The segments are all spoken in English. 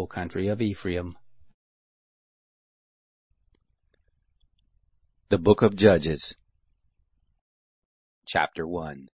hill country of Ephraim. The Book of Judges, Chapter 1.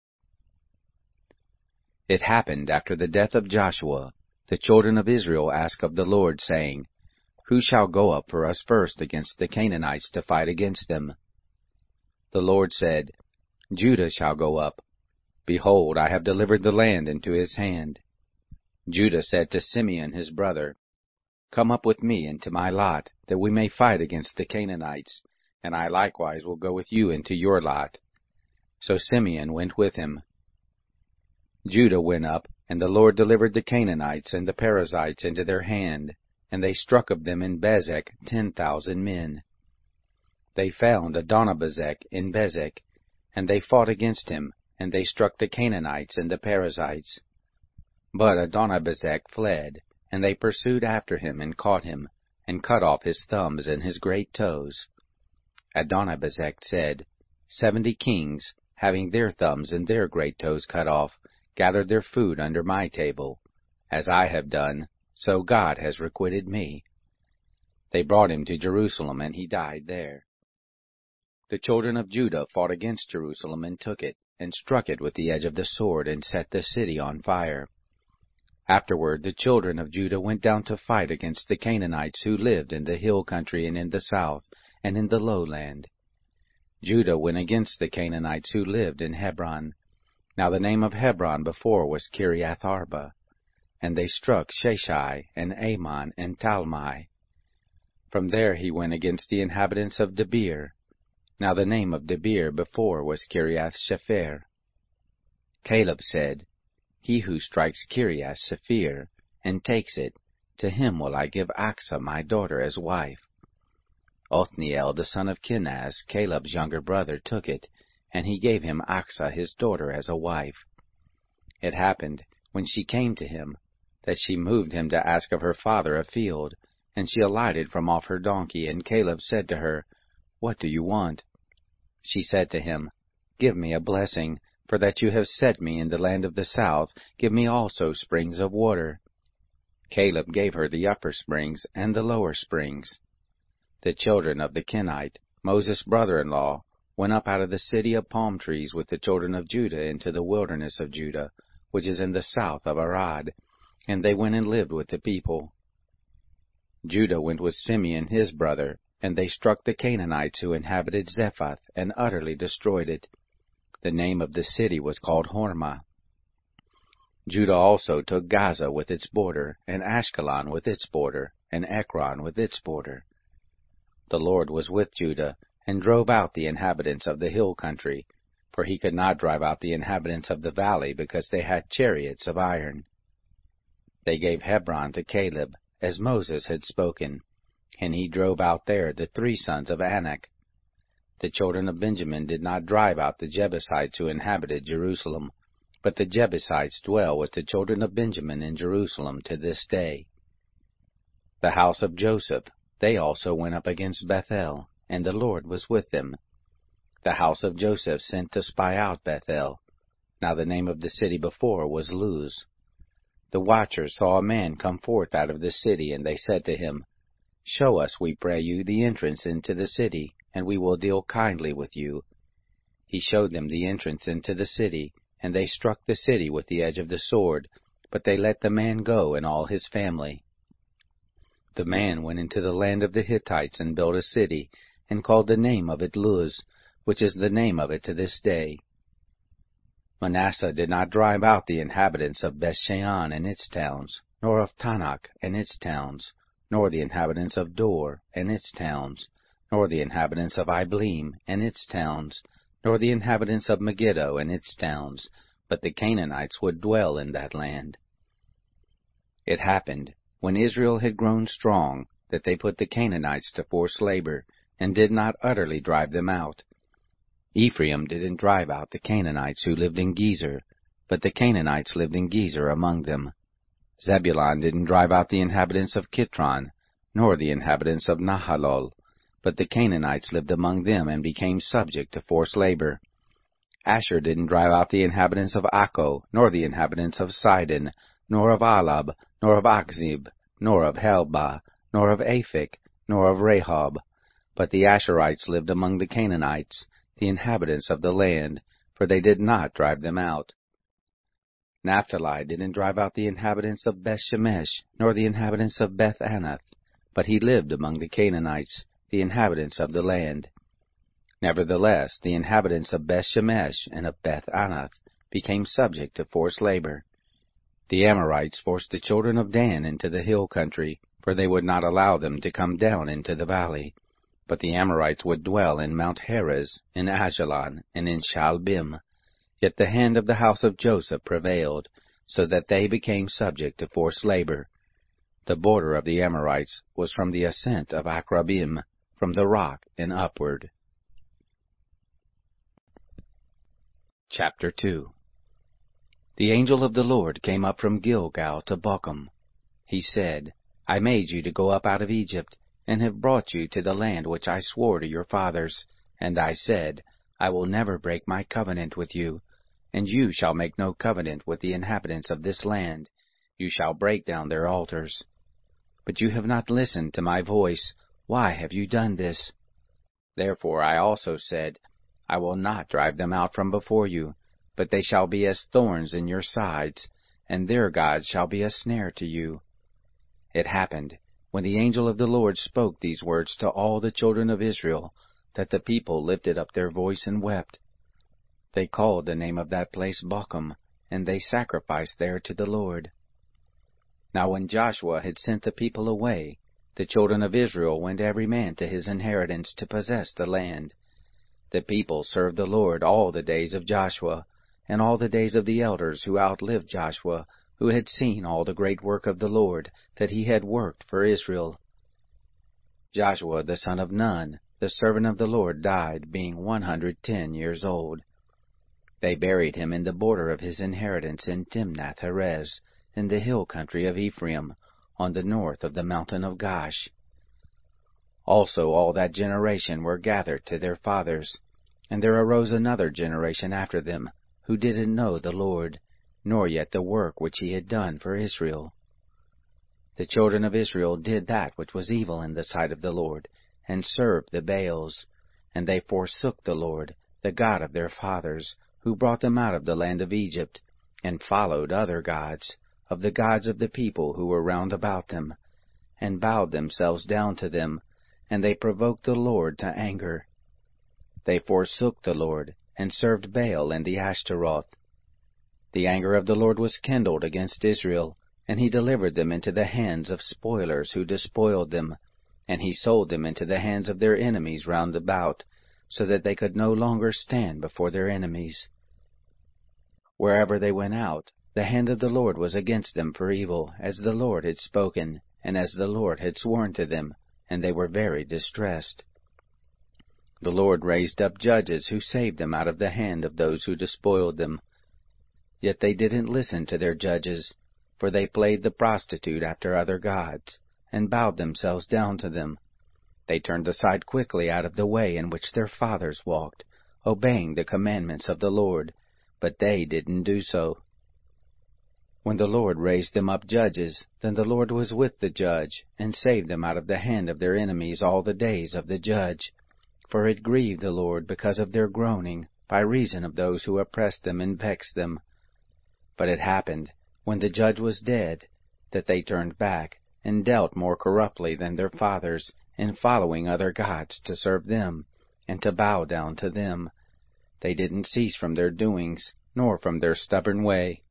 It happened after the death of Joshua, the children of Israel asked of the Lord, saying, Who shall go up for us first against the Canaanites to fight against them? The Lord said, Judah shall go up. Behold, I have delivered the land into his hand. Judah said to Simeon his brother, Come up with me into my lot, that we may fight against the Canaanites, and I likewise will go with you into your lot. So Simeon went with him. Judah went up, and the Lord delivered the Canaanites and the Perizzites into their hand, and they struck of them in Bezek 10,000 men. They found Adonibezek in Bezek, and they fought against him, and they struck the Canaanites and the Perizzites. But Adonibezek fled, and they pursued after him and caught him, and cut off his thumbs and his great toes. Adonibezek said, 70 kings, having their thumbs and their great toes cut off, gathered their food under my table. As I have done, so God has requited me. They brought him to Jerusalem, and he died there. The children of Judah fought against Jerusalem and took it, and struck it with the edge of the sword, and set the city on fire. Afterward the children of Judah went down to fight against the Canaanites who lived in the hill country and in the south, and in the lowland. Judah went against the Canaanites who lived in Hebron. Now the name of Hebron before was Kiriath-arba. And they struck Sheshai, and Ammon, and Talmai. From there he went against the inhabitants of Debir. Now the name of Debir before was Kiriath-Shepher. Caleb said, He who strikes Kiriath-Shepher, and takes it, to him will I give Achsah my daughter as wife. Othniel the son of Kenaz, Caleb's younger brother, took it, and he gave him Achsah his daughter as a wife. It happened, when she came to him, that she moved him to ask of her father a field, and she alighted from off her donkey, and Caleb said to her, What do you want? She said to him, Give me a blessing, for that you have set me in the land of the south, give me also springs of water. Caleb gave her the upper springs and the lower springs. The children of the Kenite, Moses' brother-in-law, went up out of the city of palm trees with the children of Judah into the wilderness of Judah, which is in the south of Arad, and they went and lived with the people. Judah went with Simeon his brother, and they struck the Canaanites who inhabited Zephath, and utterly destroyed it. The name of the city was called Hormah. Judah also took Gaza with its border, and Ashkelon with its border, and Ekron with its border. The Lord was with Judah, and drove out the inhabitants of the hill country, for he could not drive out the inhabitants of the valley, because they had chariots of iron. They gave Hebron to Caleb, as Moses had spoken, and he drove out there the 3 sons of Anak. The children of Benjamin did not drive out the Jebusites who inhabited Jerusalem, but the Jebusites dwell with the children of Benjamin in Jerusalem to this day. The house of Joseph, they also went up against Bethel, and the Lord was with them. The house of Joseph sent to spy out Bethel. Now the name of the city before was Luz. The watchers saw a man come forth out of the city, and they said to him, Show us, we pray you, the entrance into the city, and we will deal kindly with you. He showed them the entrance into the city, and they struck the city with the edge of the sword, but they let the man go and all his family. The man went into the land of the Hittites and built a city, and called the name of it Luz, which is the name of it to this day. Manasseh did not drive out the inhabitants of Bethshean and its towns, nor of Tanakh and its towns, nor the inhabitants of Dor and its towns, nor the inhabitants of Ibleam and its towns, nor the inhabitants of Megiddo and its towns, but the Canaanites would dwell in that land. It happened, when Israel had grown strong, that they put the Canaanites to forced labor, and did not utterly drive them out. Ephraim didn't drive out the Canaanites who lived in Gezer, but the Canaanites lived in Gezer among them. Zebulun didn't drive out the inhabitants of Kitron, nor the inhabitants of Nahalol, but the Canaanites lived among them and became subject to forced labor. Asher didn't drive out the inhabitants of Akko, nor the inhabitants of Sidon, nor of Alab, nor of Achzib, nor of Helbah, nor of Aphek, nor of Rehob. But the Asherites lived among the Canaanites, the inhabitants of the land, for they did not drive them out. Naphtali didn't drive out the inhabitants of Beth-Shemesh, nor the inhabitants of Beth-Anath, but he lived among the Canaanites, the inhabitants of the land. Nevertheless, the inhabitants of Beth-Shemesh and of Beth-Anath became subject to forced labor. The Amorites forced the children of Dan into the hill country, for they would not allow them to come down into the valley. But the Amorites would dwell in Mount Heres, in Ajalon, and in Shaalbim. Yet the hand of the house of Joseph prevailed, so that they became subject to forced labor. The border of the Amorites was from the ascent of Akrabim, from the rock and upward. Chapter 2. The angel of the Lord came up from Gilgal to Bochum. He said, I made you to go up out of Egypt, and have brought you to the land which I swore to your fathers. And I said, I will never break my covenant with you, and you shall make no covenant with the inhabitants of this land. You shall break down their altars. But you have not listened to my voice. Why have you done this? Therefore I also said, I will not drive them out from before you, but they shall be as thorns in your sides, and their gods shall be a snare to you. It happened, when the angel of the Lord spoke these words to all the children of Israel, that the people lifted up their voice and wept. They called the name of that place Bochum, and they sacrificed there to the Lord. Now when Joshua had sent the people away, the children of Israel went every man to his inheritance to possess the land. The people served the Lord all the days of Joshua, and all the days of the elders who outlived Joshua, who had seen all the great work of the Lord that he had worked for Israel. Joshua the son of Nun, the servant of the Lord, died, being 110 years old. They buried him in the border of his inheritance in Timnath-Heres, in the hill country of Ephraim, on the north of the mountain of Gaash. Also all that generation were gathered to their fathers, and there arose another generation after them, who didn't know the Lord, nor yet the work which he had done for Israel. The children of Israel did that which was evil in the sight of the Lord, and served the Baals, and they forsook the Lord, the God of their fathers, who brought them out of the land of Egypt, and followed other gods, of the gods of the people who were round about them, and bowed themselves down to them, and they provoked the Lord to anger. They forsook the Lord, and served Baal and the Ashtaroth. The anger of the Lord was kindled against Israel, and he delivered them into the hands of spoilers who despoiled them, and he sold them into the hands of their enemies round about, so that they could no longer stand before their enemies. Wherever they went out, the hand of the Lord was against them for evil, as the Lord had spoken, and as the Lord had sworn to them, and they were very distressed. The Lord raised up judges who saved them out of the hand of those who despoiled them. Yet they didn't listen to their judges, for they played the prostitute after other gods, and bowed themselves down to them. They turned aside quickly out of the way in which their fathers walked, obeying the commandments of the Lord, but they didn't do so. When the Lord raised them up judges, then the Lord was with the judge, and saved them out of the hand of their enemies all the days of the judge. For it grieved the Lord because of their groaning, by reason of those who oppressed them and vexed them. But it happened, when the judge was dead, that they turned back, and dealt more corruptly than their fathers, in following other gods to serve them, and to bow down to them. They didn't cease from their doings, nor from their stubborn way.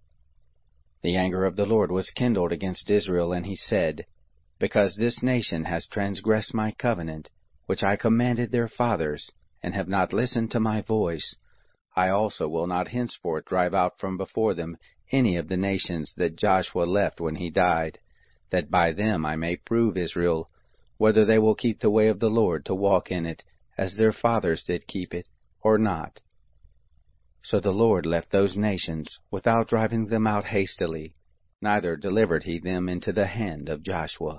The anger of the Lord was kindled against Israel, and he said, Because this nation has transgressed my covenant, which I commanded their fathers, and have not listened to my voice, I also will not henceforth drive out from before them any of the nations that Joshua left when he died, that by them I may prove Israel, whether they will keep the way of the Lord to walk in it, as their fathers did keep it, or not. So the Lord left those nations, without driving them out hastily, neither delivered he them into the hand of Joshua.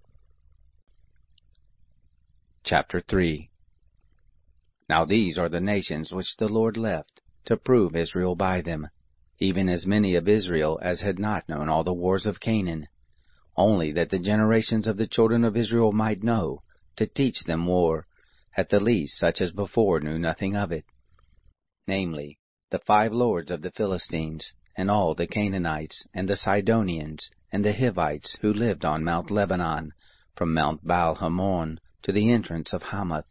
Chapter 3. Now these are the nations which the Lord left, to prove Israel by them, even as many of Israel as had not known all the wars of Canaan. only that the generations of the children of Israel might know, to teach them war, at the least such as before knew nothing of it, namely, the 5 lords of the Philistines, and all the Canaanites, and the Sidonians, and the Hivites, who lived on Mount Lebanon, from Mount Baal-Hamon to the entrance of Hamath.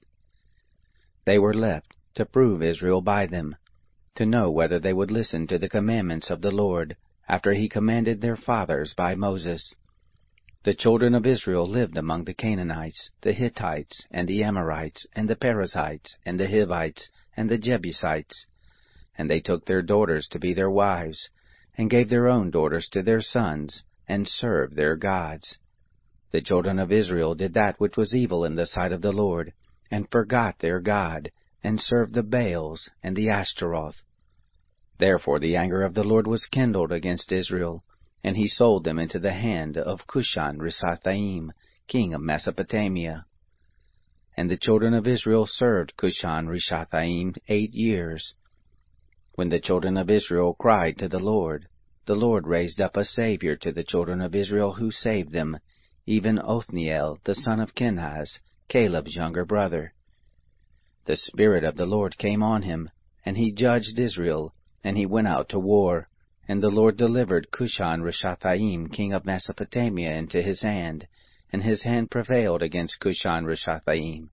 They were left to prove Israel by them, to know whether they would listen to the commandments of the Lord, after he commanded their fathers by Moses. The children of Israel lived among the Canaanites, the Hittites, and the Amorites, and the Perizzites, and the Hivites, and the Jebusites. And they took their daughters to be their wives, and gave their own daughters to their sons, and served their gods. The children of Israel did that which was evil in the sight of the Lord, and forgot their God, and served the Baals and the Ashtaroth. Therefore the anger of the Lord was kindled against Israel, and he sold them into the hand of Cushan-Rishathaim, king of Mesopotamia. And the children of Israel served Cushan-Rishathaim 8 years. When the children of Israel cried to the Lord raised up a Savior to the children of Israel who saved them, even Othniel the son of Kenaz, Caleb's younger brother. The Spirit of the Lord came on him, and he judged Israel, and he went out to war, and the Lord delivered Cushan-Rishathaim, king of Mesopotamia, into his hand, and his hand prevailed against Cushan-Rishathaim.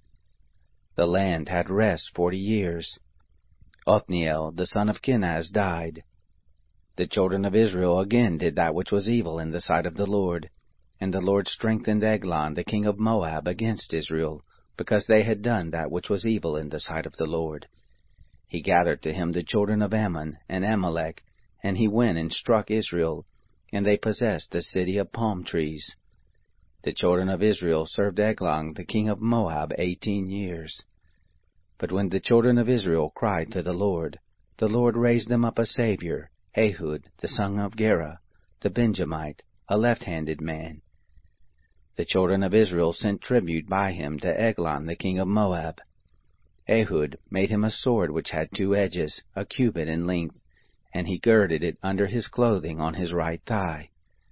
The land had rest 40 years. Othniel the son of Kenaz died. The children of Israel again did that which was evil in the sight of the Lord, and the Lord strengthened Eglon the king of Moab against Israel, because they had done that which was evil in the sight of the Lord. He gathered to him the children of Ammon and Amalek, and he went and struck Israel, and they possessed the city of palm trees. The children of Israel served Eglon the king of Moab 18 years. But when the children of Israel cried to the Lord raised them up a Savior, Ehud the son of Gera, the Benjamite, a left-handed man. The children of Israel sent tribute by him to Eglon the king of Moab. Ehud made him a sword which had 2 edges, a cubit in length, and he girded it under his clothing on his right thigh.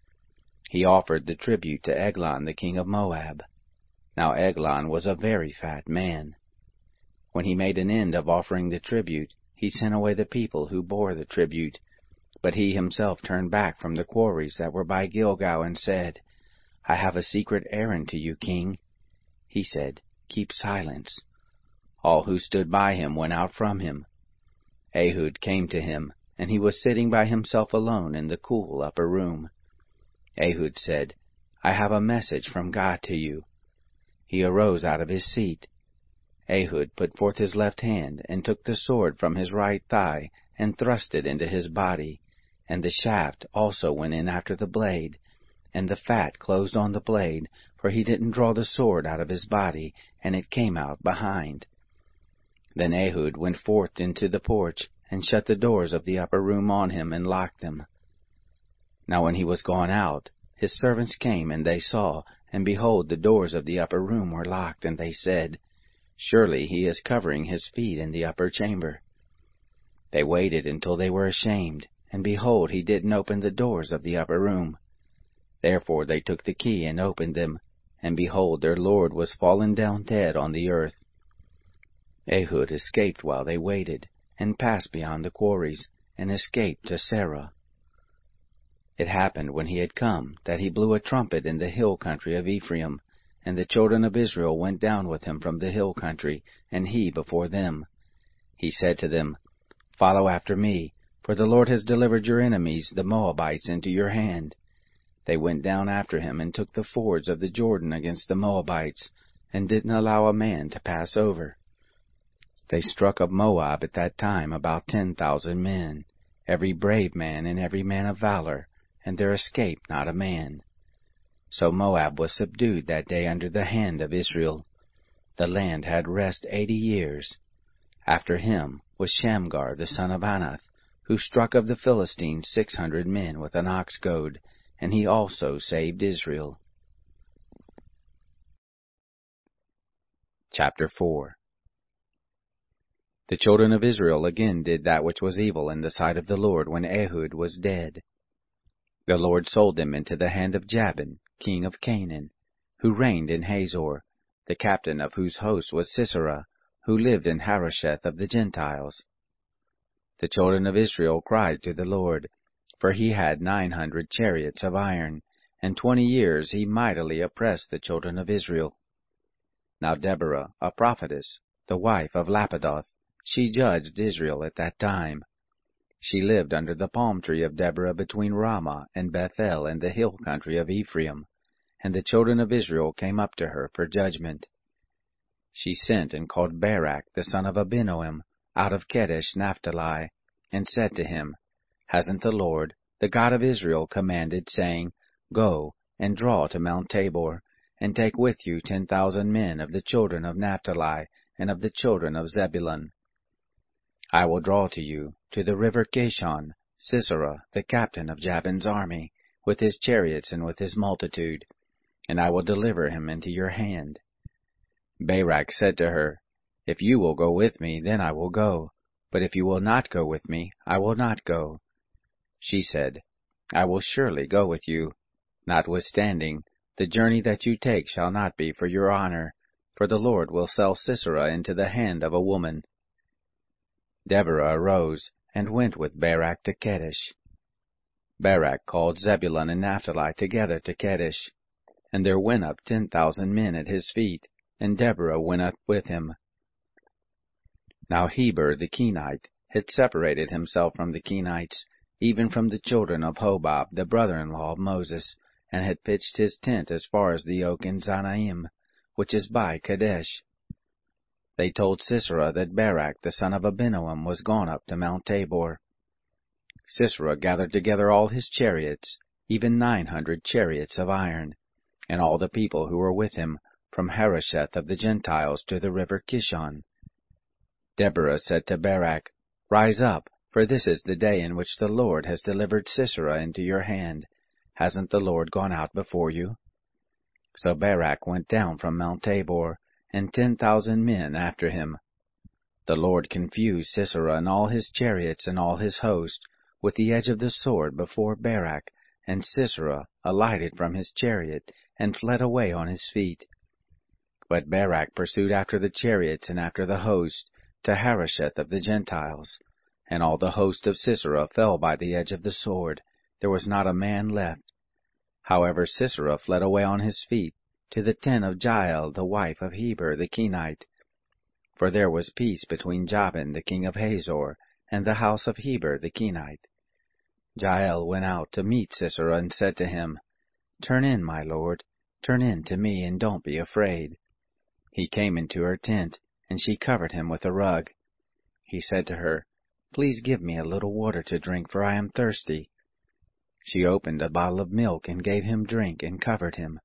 He offered the tribute to Eglon the king of Moab. Now Eglon was a very fat man. When he made an end of offering the tribute, he sent away the people who bore the tribute, but he himself turned back from the quarries that were by Gilgal and said, I have a secret errand to you, king. He said, Keep silence. All who stood by him went out from him. Ehud came to him, and he was sitting by himself alone in the cool upper room. Ehud said, I have a message from God to you. He arose out of his seat. Ehud put forth his left hand, and took the sword from his right thigh, and thrust it into his body, and the shaft also went in after the blade, and the fat closed on the blade, for he didn't draw the sword out of his body, and it came out behind. Then Ehud went forth into the porch, and shut the doors of the upper room on him, and locked them. Now when he was gone out, his servants came, and they saw, and behold, the doors of the upper room were locked, and they said, Surely he is covering his feet in the upper chamber. They waited until they were ashamed, and behold, he didn't open the doors of the upper room. Therefore they took the key and opened them, and behold, their lord was fallen down dead on the earth. Ehud escaped while they waited, and passed beyond the quarries, and escaped to Sarah. It happened when he had come, that he blew a trumpet in the hill country of Ephraim, and the children of Israel went down with him from the hill country, and he before them. He said to them, Follow after me, for the Lord has delivered your enemies, the Moabites, into your hand. They went down after him, and took the fords of the Jordan against the Moabites, and didn't allow a man to pass over. They struck of Moab at that time about 10,000 men, every brave man and every man of valor, and there escaped not a man. So Moab was subdued that day under the hand of Israel. The land had rest 80 years. After him was Shamgar the son of Anath, who struck of the Philistines 600 men with an ox goad, and he also saved Israel. Chapter 4. The children of Israel again did that which was evil in the sight of the Lord when Ehud was dead. The Lord sold them into the hand of Jabin, king of Canaan, who reigned in Hazor, the captain of whose host was Sisera, who lived in Harosheth of the Gentiles. The children of Israel cried to the Lord, for he had 900 chariots of iron, and 20 years he mightily oppressed the children of Israel. Now Deborah, a prophetess, the wife of Lapidoth, she judged Israel at that time. She lived under the palm tree of Deborah between Ramah and Bethel in the hill country of Ephraim, and the children of Israel came up to her for judgment. She sent and called Barak the son of Abinoam out of Kedesh Naphtali, and said to him, Hasn't the Lord, the God of Israel, commanded, saying, Go and draw to Mount Tabor, and take with you 10,000 men of the children of Naphtali and of the children of Zebulun? I will draw to you, to the river Kishon, Sisera, the captain of Jabin's army, with his chariots and with his multitude, and I will deliver him into your hand. Barak said to her, If you will go with me, then I will go, but if you will not go with me, I will not go. She said, I will surely go with you. Notwithstanding, the journey that you take shall not be for your honor, for the Lord will sell Sisera into the hand of a woman. Deborah arose, and went with Barak to Kedesh. Barak called Zebulun and Naphtali together to Kedesh, and there went up 10,000 men at his feet, and Deborah went up with him. Now Heber the Kenite had separated himself from the Kenites, even from the children of Hobab the brother-in-law of Moses, and had pitched his tent as far as the oak in Zanaim, which is by Kadesh. They told Sisera that Barak the son of Abinoam was gone up to Mount Tabor. Sisera gathered together all his chariots, even 900 chariots of iron, and all the people who were with him, from Harosheth of the Gentiles to the river Kishon. Deborah said to Barak, Rise up, for this is the day in which the Lord has delivered Sisera into your hand. Hasn't the Lord gone out before you? So Barak went down from Mount Tabor, and 10,000 men after him. The Lord confused Sisera and all his chariots and all his host with the edge of the sword before Barak, and Sisera alighted from his chariot and fled away on his feet. But Barak pursued after the chariots and after the host to Harosheth of the Gentiles, and all the host of Sisera fell by the edge of the sword. There was not a man left. However, Sisera fled away on his feet to the tent of Jael, the wife of Heber the Kenite. For there was peace between Jabin the king of Hazor and the house of Heber the Kenite. Jael went out to meet Sisera and said to him, Turn in, my lord, turn in to me, and don't be afraid. He came into her tent, and she covered him with a rug. He said to her, Please give me a little water to drink, for I am thirsty. She opened a bottle of milk and gave him drink and covered him.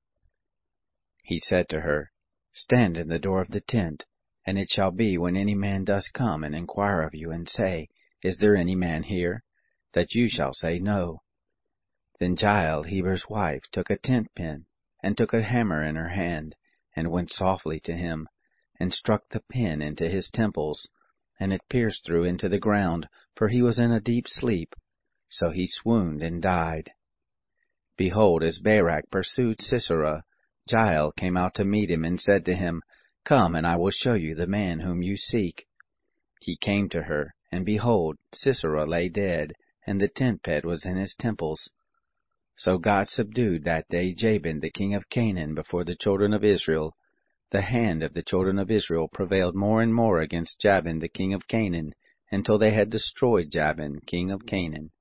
He said to her, Stand in the door of the tent, and it shall be when any man does come and inquire of you and say, Is there any man here? That you shall say, No. Then Jael, Heber's wife, took a tent pin, and took a hammer in her hand, and went softly to him, and struck the pin into his temples, and it pierced through into the ground, for he was in a deep sleep. So he swooned and died. Behold, as Barak pursued Sisera, Jael came out to meet him, and said to him, Come, and I will show you the man whom you seek. He came to her, and behold, Sisera lay dead, and the tent peg was in his temples. So God subdued that day Jabin the king of Canaan before the children of Israel. The hand of the children of Israel prevailed more and more against Jabin the king of Canaan, until they had destroyed Jabin king of Canaan.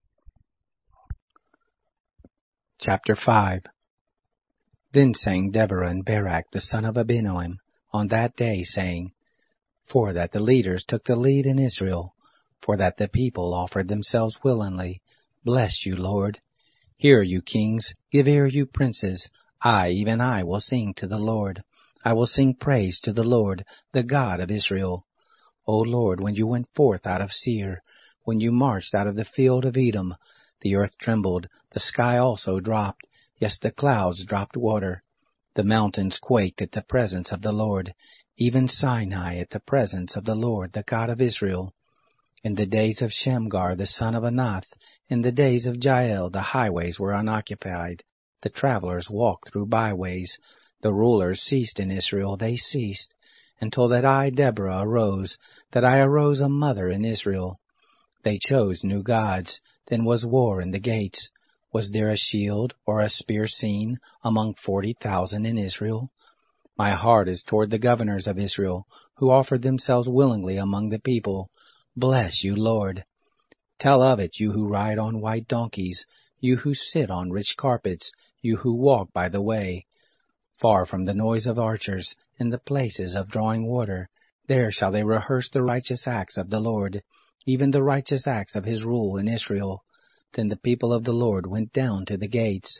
Chapter 5. Then sang Deborah and Barak the son of Abinoam on that day, saying, For that the leaders took the lead in Israel, for that the people offered themselves willingly. Bless you, Lord. Hear, you kings, give ear, you princes. I, even I, will sing to the Lord. I will sing praise to the Lord, the God of Israel. O Lord, when you went forth out of Seir, when you marched out of the field of Edom, the earth trembled, the sky also dropped, yes, the clouds dropped water. The mountains quaked at the presence of the Lord, even Sinai at the presence of the Lord, the God of Israel. In the days of Shamgar the son of Anath, in the days of Jael, the highways were unoccupied. The travelers walked through byways. The rulers ceased in Israel, they ceased, until that I, Deborah, arose, that I arose a mother in Israel. They chose new gods, then was war in the gates. Was there a shield or a spear seen among 40,000 in Israel? My heart is toward the governors of Israel, who offered themselves willingly among the people. Bless you, Lord. Tell of it, you who ride on white donkeys, you who sit on rich carpets, you who walk by the way. Far from the noise of archers, in the places of drawing water, there shall they rehearse the righteous acts of the Lord, even the righteous acts of his rule in Israel. Then the people of the Lord went down to the gates.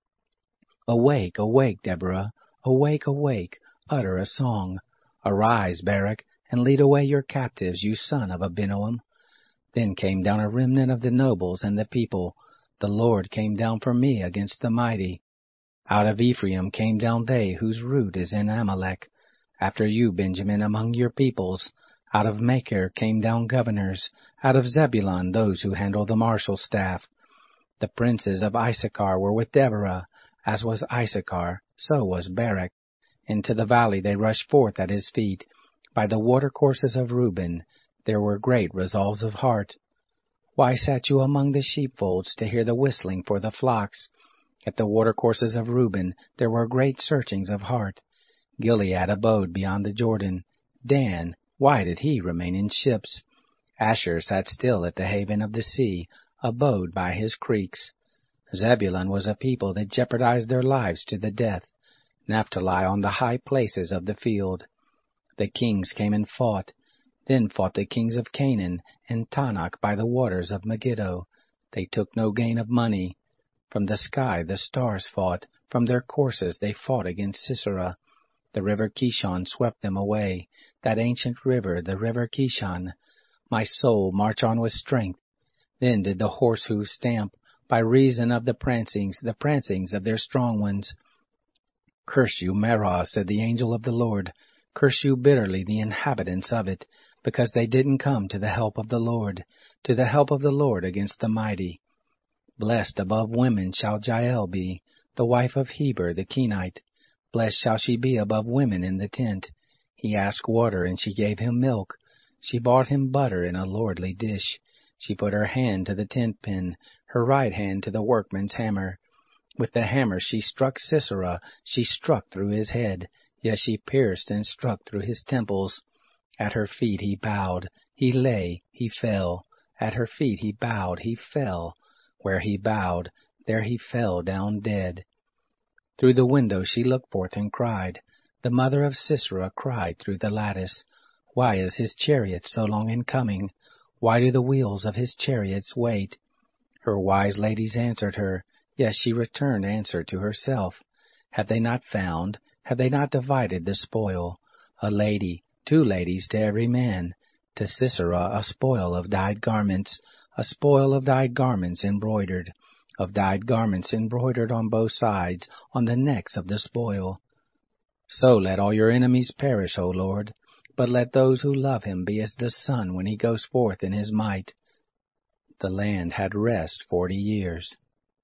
Awake, awake, Deborah, awake, awake, utter a song. Arise, Barak, and lead away your captives, you son of Abinoam. Then came down a remnant of the nobles and the people. The Lord came down for me against the mighty. Out of Ephraim came down they whose root is in Amalek. After you, Benjamin, among your peoples. Out of Machir came down governors. Out of Zebulun those who handle the marshal staff. The princes of Issachar were with Deborah. As was Issachar, so was Barak. Into the valley they rushed forth at his feet. By the watercourses of Reuben there were great resolves of heart. Why sat you among the sheepfolds to hear the whistling for the flocks? At the watercourses of Reuben there were great searchings of heart. Gilead abode beyond the Jordan. Dan, why did he remain in ships? Asher sat still at the haven of the sea, abode by his creeks. Zebulun was a people that jeopardized their lives to the death. Naphtali on the high places of the field. The kings came and fought. Then fought the kings of Canaan and Tanakh by the waters of Megiddo. They took no gain of money. From the sky the stars fought. From their courses they fought against Sisera. The river Kishon swept them away. That ancient river, the river Kishon. My soul march on with strength. Then did the horse hoofs stamp, by reason of the prancings of their strong ones. Curse you, Merah, said the angel of the Lord. Curse you bitterly, the inhabitants of it, because they didn't come to the help of the Lord, to the help of the Lord against the mighty. Blessed above women shall Jael be, the wife of Heber the Kenite. Blessed shall she be above women in the tent. He asked water, and she gave him milk. She brought him butter in a lordly dish. She put her hand to the tent pin, her right hand to the workman's hammer. With the hammer she struck Sisera, she struck through his head. Yes, she pierced and struck through his temples. At her feet he bowed, he lay, he fell. At her feet he bowed, he fell. Where he bowed, there he fell down dead. Through the window she looked forth and cried. The mother of Sisera cried through the lattice. Why is his chariot so long in coming? Why do the wheels of his chariots wait? Her wise ladies answered her. Yes, she returned answer to herself. Have they not found? Have they not divided the spoil? A lady, 2 ladies to every man. To Sisera a spoil of dyed garments, a spoil of dyed garments embroidered, of dyed garments embroidered on both sides, on the necks of the spoil. So let all your enemies perish, O Lord, but let those who love him be as the sun when he goes forth in his might. The land had rest 40 years.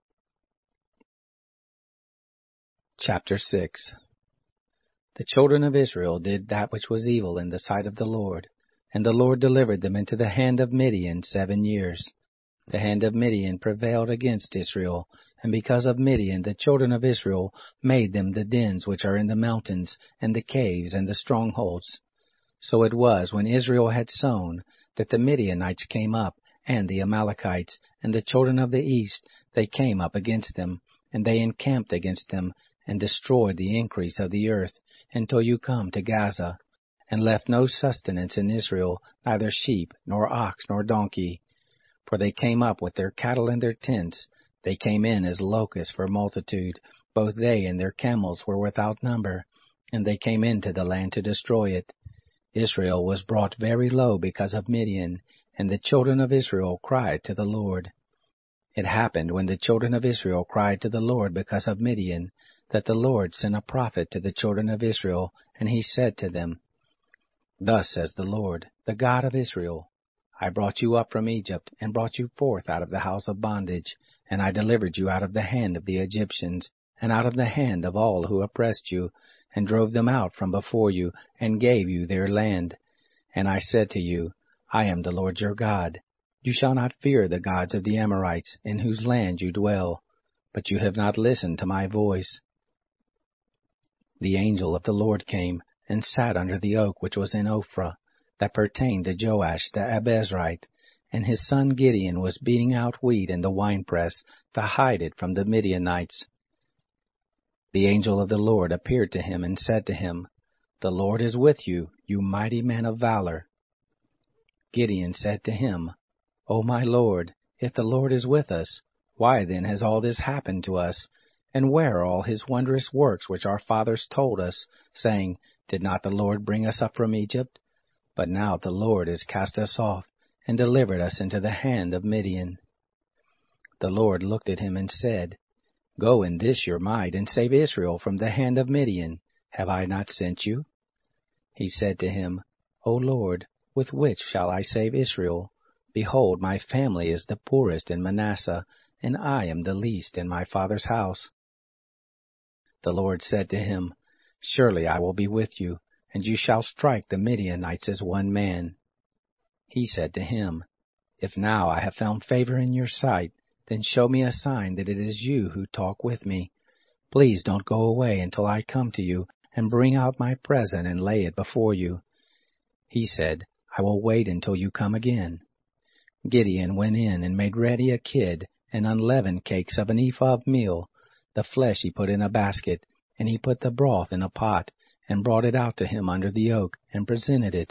Chapter 6. The children of Israel did that which was evil in the sight of the Lord, and the Lord delivered them into the hand of Midian 7 years. The hand of Midian prevailed against Israel, and because of Midian the children of Israel made them the dens which are in the mountains, and the caves, and the strongholds. So it was, when Israel had sown, that the Midianites came up, and the Amalekites, and the children of the east, they came up against them, and they encamped against them, and destroyed the increase of the earth, until you come to Gaza, and left no sustenance in Israel, neither sheep, nor ox, nor donkey. For they came up with their cattle and their tents, they came in as locusts for multitude, both they and their camels were without number, and they came into the land to destroy it. Israel was brought very low because of Midian, and the children of Israel cried to the Lord. It happened when the children of Israel cried to the Lord because of Midian, that the Lord sent a prophet to the children of Israel, and he said to them, Thus says the Lord, the God of Israel, I brought you up from Egypt, and brought you forth out of the house of bondage, and I delivered you out of the hand of the Egyptians, and out of the hand of all who oppressed you, and drove them out from before you, and gave you their land. And I said to you, I am the Lord your God. You shall not fear the gods of the Amorites, in whose land you dwell. But you have not listened to my voice. The angel of the Lord came, and sat under the oak which was in Ophrah, that pertained to Joash the Abiezrite, and his son Gideon was beating out wheat in the winepress, to hide it from the Midianites. The angel of the Lord appeared to him, and said to him, The Lord is with you, you mighty man of valor. Gideon said to him, O my Lord, if the Lord is with us, why then has all this happened to us? And where are all his wondrous works which our fathers told us, saying, Did not the Lord bring us up from Egypt? But now the Lord has cast us off, and delivered us into the hand of Midian. The Lord looked at him and said, Go in this your might, and save Israel from the hand of Midian. Have I not sent you? He said to him, O Lord, with which shall I save Israel? Behold, my family is the poorest in Manasseh, and I am the least in my father's house. The Lord said to him, Surely I will be with you, and you shall strike the Midianites as one man. He said to him, If now I have found favor in your sight, then show me a sign that it is you who talk with me. Please don't go away until I come to you, and bring out my present and lay it before you. He said, I will wait until you come again. Gideon went in and made ready a kid and unleavened cakes of an ephah of meal. The flesh he put in a basket, and he put the broth in a pot, and brought it out to him under the oak, and presented it.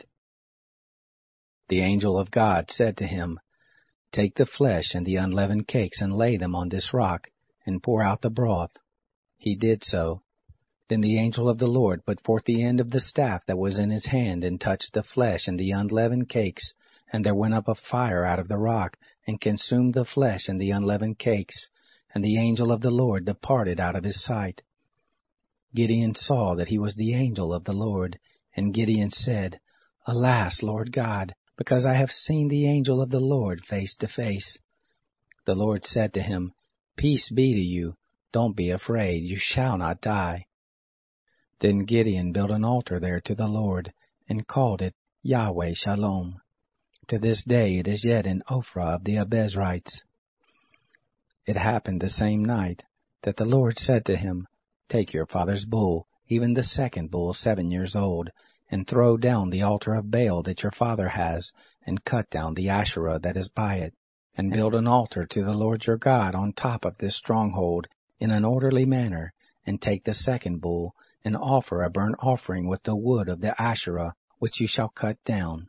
The angel of God said to him, Take the flesh and the unleavened cakes, and lay them on this rock, and pour out the broth. He did so. Then the angel of the Lord put forth the end of the staff that was in his hand, and touched the flesh and the unleavened cakes, and there went up a fire out of the rock, and consumed the flesh and the unleavened cakes, and the angel of the Lord departed out of his sight. Gideon saw that he was the angel of the Lord, and Gideon said, Alas, Lord God, because I have seen the angel of the Lord face to face. The Lord said to him, Peace be to you, don't be afraid, you shall not die. Then Gideon built an altar there to the Lord, and called it Yahweh Shalom. To this day it is yet in Ophrah of the Abiezrites. It happened the same night that the Lord said to him, Take your father's bull, even the second bull 7 years old, and throw down the altar of Baal that your father has, and cut down the Asherah that is by it, and build an altar to the Lord your God on top of this stronghold in an orderly manner, and take the second bull, and offer a burnt offering with the wood of the Asherah, which you shall cut down.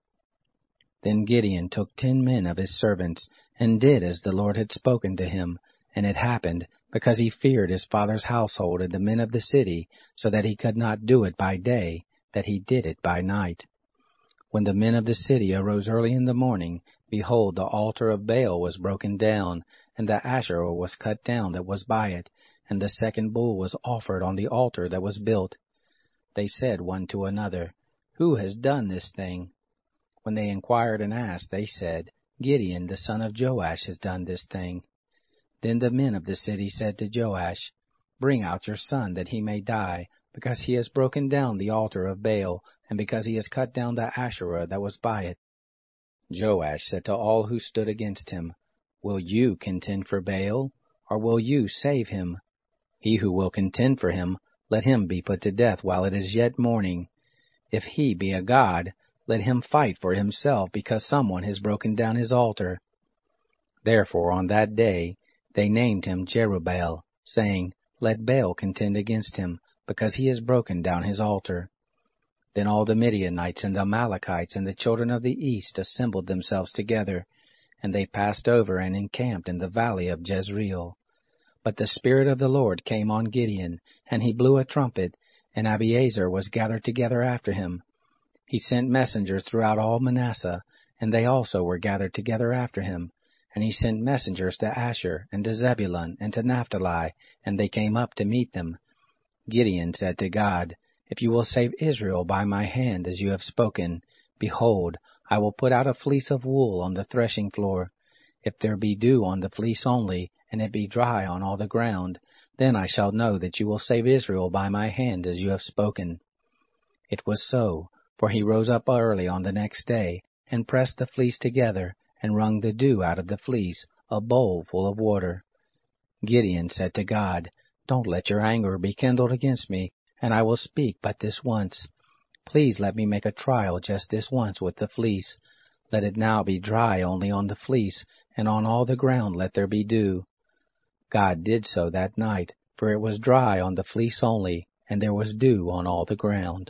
Then Gideon took 10 men of his servants, and did as the Lord had spoken to him. And it happened, because he feared his father's household and the men of the city, so that he could not do it by day, that he did it by night. When the men of the city arose early in the morning, behold, the altar of Baal was broken down, and the Asherah was cut down that was by it, and the second bull was offered on the altar that was built. They said one to another, Who has done this thing? When they inquired and asked, they said, Gideon the son of Joash has done this thing. Then the men of the city said to Joash, Bring out your son, that he may die, because he has broken down the altar of Baal, and because he has cut down the Asherah that was by it. Joash said to all who stood against him, Will you contend for Baal, or will you save him? He who will contend for him, let him be put to death while it is yet morning. If he be a god, let him fight for himself, because someone has broken down his altar. Therefore on that day they named him Jerubbaal, saying, Let Baal contend against him, because he has broken down his altar. Then all the Midianites and the Amalekites and the children of the east assembled themselves together, and they passed over and encamped in the valley of Jezreel. But the Spirit of the Lord came on Gideon, and he blew a trumpet, and Abiezer was gathered together after him. He sent messengers throughout all Manasseh, and they also were gathered together after him. And he sent messengers to Asher, and to Zebulun, and to Naphtali, and they came up to meet them. Gideon said to God, If you will save Israel by my hand as you have spoken, behold, I will put out a fleece of wool on the threshing floor. If there be dew on the fleece only, and it be dry on all the ground, then I shall know that you will save Israel by my hand as you have spoken. It was so, for he rose up early on the next day, and pressed the fleece together, and wrung the dew out of the fleece, a bowl full of water. Gideon said to God, Don't let your anger be kindled against me, and I will speak but this once. Please let me make a trial just this once with the fleece. Let it now be dry only on the fleece, and on all the ground let there be dew. God did so that night, for it was dry on the fleece only, and there was dew on all the ground.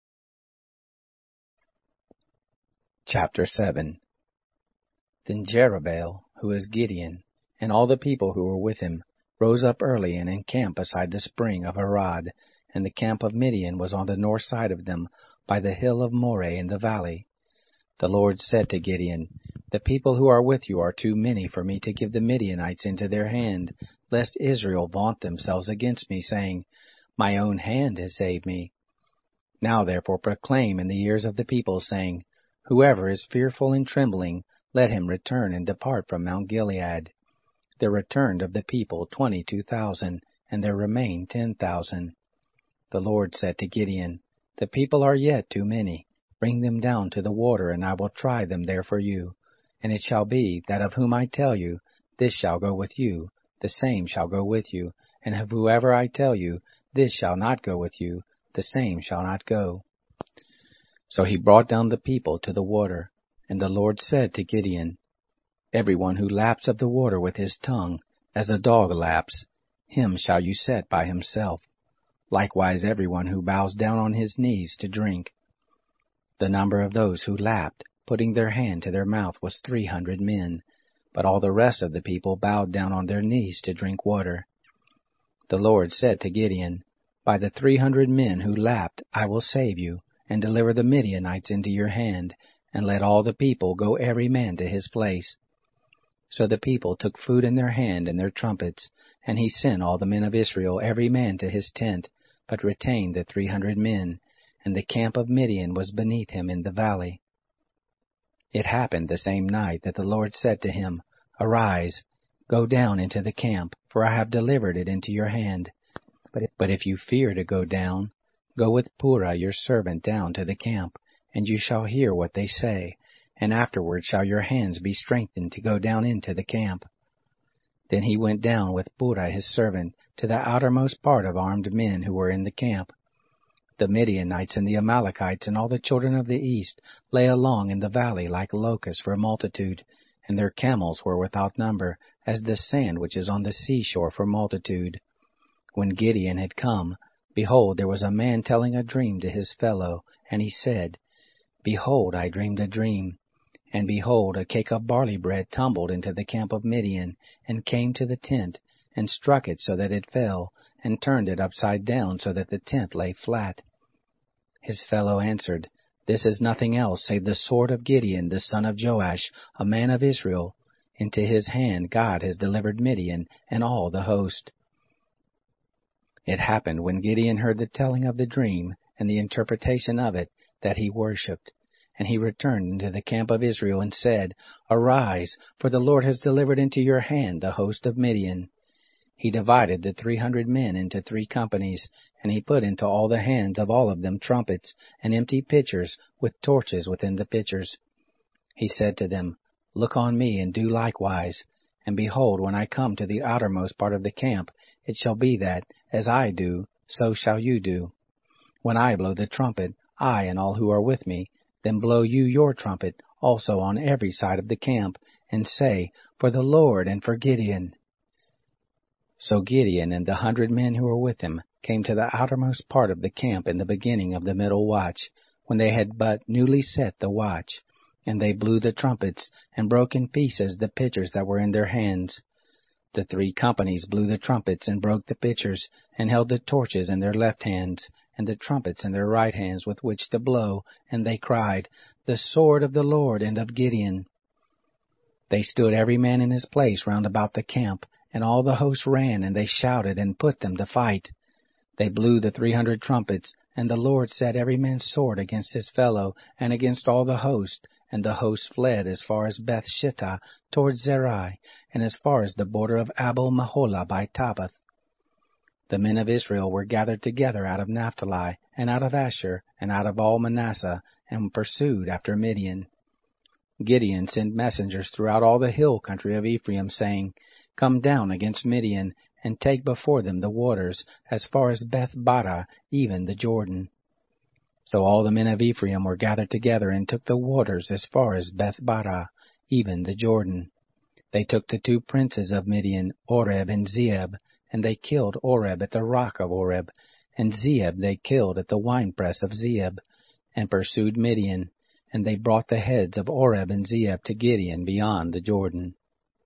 Chapter 7. Then Jerubbaal, who is Gideon, and all the people who were with him, rose up early and encamped beside the spring of Harod, and the camp of Midian was on the north side of them, by the hill of Moreh in the valley. The Lord said to Gideon, The people who are with you are too many for me to give the Midianites into their hand, lest Israel vaunt themselves against me, saying, My own hand has saved me. Now therefore proclaim in the ears of the people, saying, Whoever is fearful and trembling, let him return and depart from Mount Gilead. There returned of the people 22,000, and there remained 10,000. The Lord said to Gideon, The people are yet too many. Bring them down to the water, and I will try them there for you. And it shall be, that of whom I tell you, this shall go with you, the same shall go with you. And of whoever I tell you, this shall not go with you, the same shall not go. So he brought down the people to the water. And the Lord said to Gideon, Everyone who laps of the water with his tongue, as a dog laps, him shall you set by himself. Likewise everyone who bows down on his knees to drink. The number of those who lapped, putting their hand to their mouth, was 300 men, but all the rest of the people bowed down on their knees to drink water. The Lord said to Gideon, By the 300 men who lapped I will save you, and deliver the Midianites into your hand, and let all the people go every man to his place. So the people took food in their hand and their trumpets, and he sent all the men of Israel every man to his tent, but retained the 300 men, and the camp of Midian was beneath him in the valley. It happened the same night that the Lord said to him, Arise, go down into the camp, for I have delivered it into your hand. But if you fear to go down, go with Purah your servant down to the camp, and you shall hear what they say, and afterward shall your hands be strengthened to go down into the camp. Then he went down with Purah his servant to the outermost part of armed men who were in the camp. The Midianites and the Amalekites and all the children of the east lay along in the valley like locusts for multitude, and their camels were without number, as the sand which is on the seashore for multitude. When Gideon had come, behold, there was a man telling a dream to his fellow, and he said, Behold, I dreamed a dream. And behold, a cake of barley bread tumbled into the camp of Midian, and came to the tent, and struck it so that it fell, and turned it upside down so that the tent lay flat. His fellow answered, This is nothing else save the sword of Gideon the son of Joash, a man of Israel. Into his hand God has delivered Midian and all the host. It happened when Gideon heard the telling of the dream and the interpretation of it, that he worshipped. And he returned into the camp of Israel and said, Arise, for the Lord has delivered into your hand the host of Midian. He divided the 300 men into 3 companies, and he put into all the hands of all of them trumpets, and empty pitchers, with torches within the pitchers. He said to them, Look on me, and do likewise. And behold, when I come to the outermost part of the camp, it shall be that, as I do, so shall you do. When I blow the trumpet, I and all who are with me, then blow you your trumpet also on every side of the camp, and say, For the Lord and for Gideon. So Gideon and the 100 men who were with him came to the outermost part of the camp in the beginning of the middle watch, when they had but newly set the watch. And they blew the trumpets, and broke in pieces the pitchers that were in their hands. The 3 companies blew the trumpets, and broke the pitchers, and held the torches in their left hands, and the trumpets in their right hands with which to blow, and they cried, The sword of the Lord and of Gideon. They stood every man in his place round about the camp, and all the host ran, and they shouted, and put them to fight. They blew the 300 trumpets, and the Lord set every man's sword against his fellow, and against all the host. And the host fled as far as Beth-shittah toward Zerai, and as far as the border of Abel-Meholah by Tabbath. The men of Israel were gathered together out of Naphtali, and out of Asher, and out of all Manasseh, and pursued after Midian. Gideon sent messengers throughout all the hill country of Ephraim, saying, Come down against Midian, and take before them the waters, as far as Beth-barah, even the Jordan. So all the men of Ephraim were gathered together, and took the waters as far as Beth-barah, even the Jordan. They took the 2 princes of Midian, Oreb and Zeeb, and they killed Oreb at the rock of Oreb, and Zeeb they killed at the winepress of Zeeb, and pursued Midian, and they brought the heads of Oreb and Zeeb to Gideon beyond the Jordan.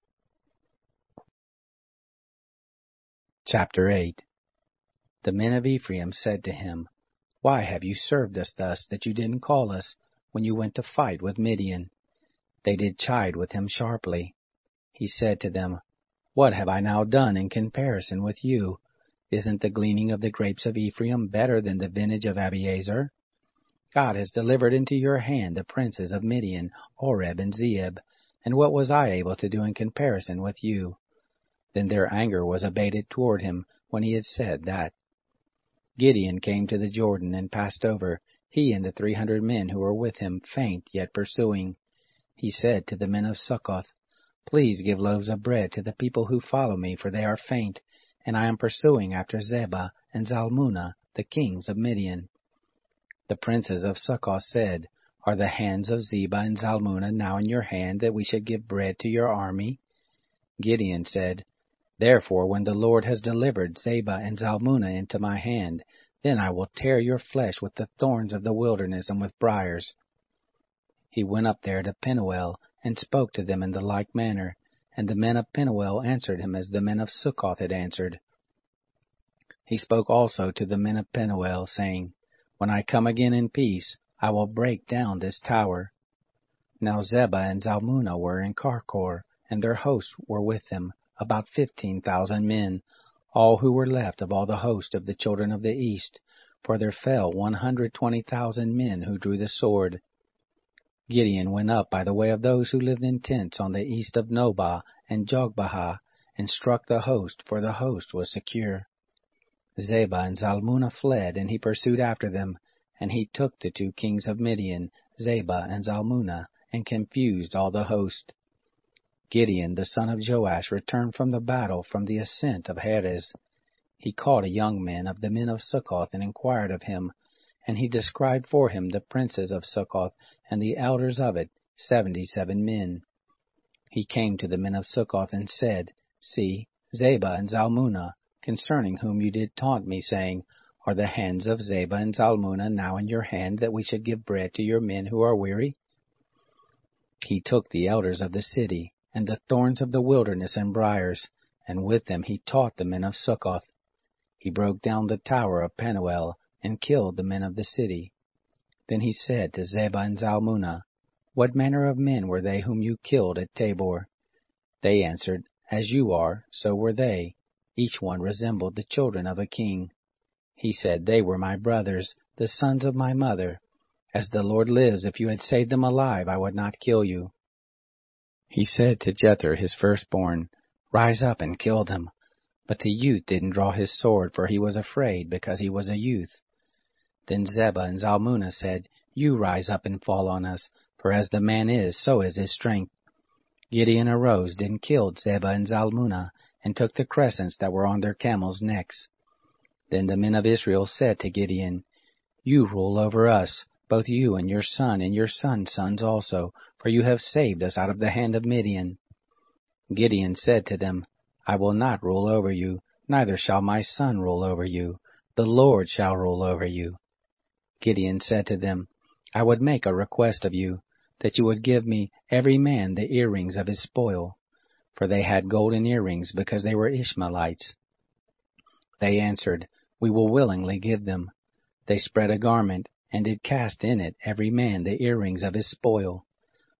Chapter 8. The men of Ephraim said to him, Why have you served us thus, that you didn't call us when you went to fight with Midian? They did chide with him sharply. He said to them, What have I now done in comparison with you? Isn't the gleaning of the grapes of Ephraim better than the vintage of Abiezer? God has delivered into your hand the princes of Midian, Oreb and Zeeb, and what was I able to do in comparison with you? Then their anger was abated toward him when he had said that. Gideon came to the Jordan and passed over, he and the 300 men who were with him, faint yet pursuing. He said to the men of Succoth, Please give loaves of bread to the people who follow me, for they are faint, and I am pursuing after Zebah and Zalmunna, the kings of Midian. The princes of Succoth said, Are the hands of Zebah and Zalmunna now in your hand, that we should give bread to your army? Gideon said, Therefore, when the Lord has delivered Zebah and Zalmunna into my hand, then I will tear your flesh with the thorns of the wilderness and with briars. He went up there to Penuel, and spoke to them in the like manner, and the men of Penuel answered him as the men of Succoth had answered. He spoke also to the men of Penuel, saying, When I come again in peace, I will break down this tower. Now Zebah and Zalmunna were in Karkor, and their hosts were with them, about 15,000 men, all who were left of all the host of the children of the east, for there fell 120,000 men who drew the sword. Gideon went up by the way of those who lived in tents on the east of Nobah and Jogbehah, and struck the host, for the host was secure. Zebah and Zalmunna fled, and he pursued after them, and he took the 2 kings of Midian, Zebah and Zalmunna, and confused all the host. Gideon the son of Joash returned from the battle from the ascent of Heres. He called a young man of the men of Succoth and inquired of him, and he described for him the princes of Succoth and the elders of it, 77 men. He came to the men of Succoth and said, See, Zebah and Zalmunna, concerning whom you did taunt me, saying, Are the hands of Zebah and Zalmunna now in your hand, that we should give bread to your men who are weary? He took the elders of the city, and the thorns of the wilderness and briars, and with them he taught the men of Succoth. He broke down the tower of Penuel, and killed the men of the city. Then he said to Zebah and Zalmunna, What manner of men were they whom you killed at Tabor? They answered, As you are, so were they. Each one resembled the children of a king. He said, They were my brothers, the sons of my mother. As the Lord lives, if you had saved them alive, I would not kill you. He said to Jether his firstborn, Rise up and kill them. But the youth didn't draw his sword, for he was afraid, because he was a youth. Then Zebah and Zalmunna said, You rise up and fall on us, for as the man is, so is his strength. Gideon arose and killed Zebah and Zalmunna, and took the crescents that were on their camels' necks. Then the men of Israel said to Gideon, You rule over us, both you and your son's sons also, for you have saved us out of the hand of Midian. Gideon said to them, I will not rule over you, neither shall my son rule over you. The Lord shall rule over you. Gideon said to them, I would make a request of you, that you would give me every man the earrings of his spoil. For they had golden earrings, because they were Ishmaelites. They answered, We will willingly give them. They spread a garment, and did cast in it every man the earrings of his spoil.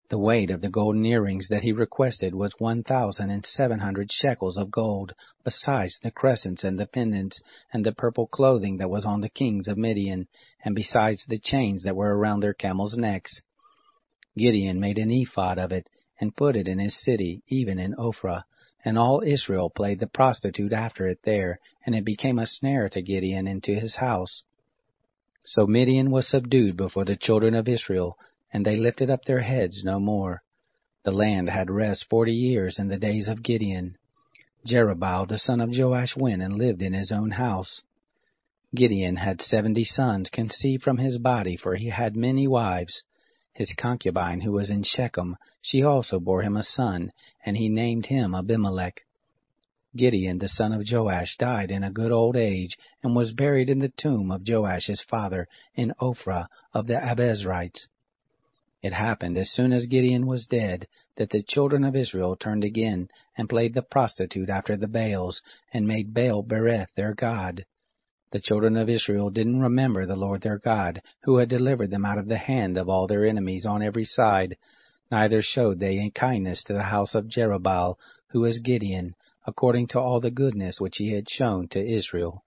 The weight of the golden earrings that he requested was 1,700 shekels of gold, besides the crescents and the pendants, and the purple clothing that was on the kings of Midian, and besides the chains that were around their camels' necks. Gideon made an ephod of it, and put it in his city, even in Ophrah, and all Israel played the prostitute after it there, and it became a snare to Gideon and to his house. So Midian was subdued before the children of Israel, and they lifted up their heads no more. The land had rest 40 years in the days of Gideon. Jerubbaal the son of Joash went and lived in his own house. Gideon had 70 sons conceived from his body, for he had many wives. His concubine, who was in Shechem, she also bore him a son, and he named him Abimelech. Gideon the son of Joash died in a good old age, and was buried in the tomb of Joash his father in Ophrah of the Abezrites. It happened as soon as Gideon was dead, that the children of Israel turned again, and played the prostitute after the Baals, and made Baal-berith their god. The children of Israel didn't remember the Lord their God, who had delivered them out of the hand of all their enemies on every side, neither showed they in kindness to the house of Jerubbaal, who is Gideon, according to all the goodness which he had shown to Israel.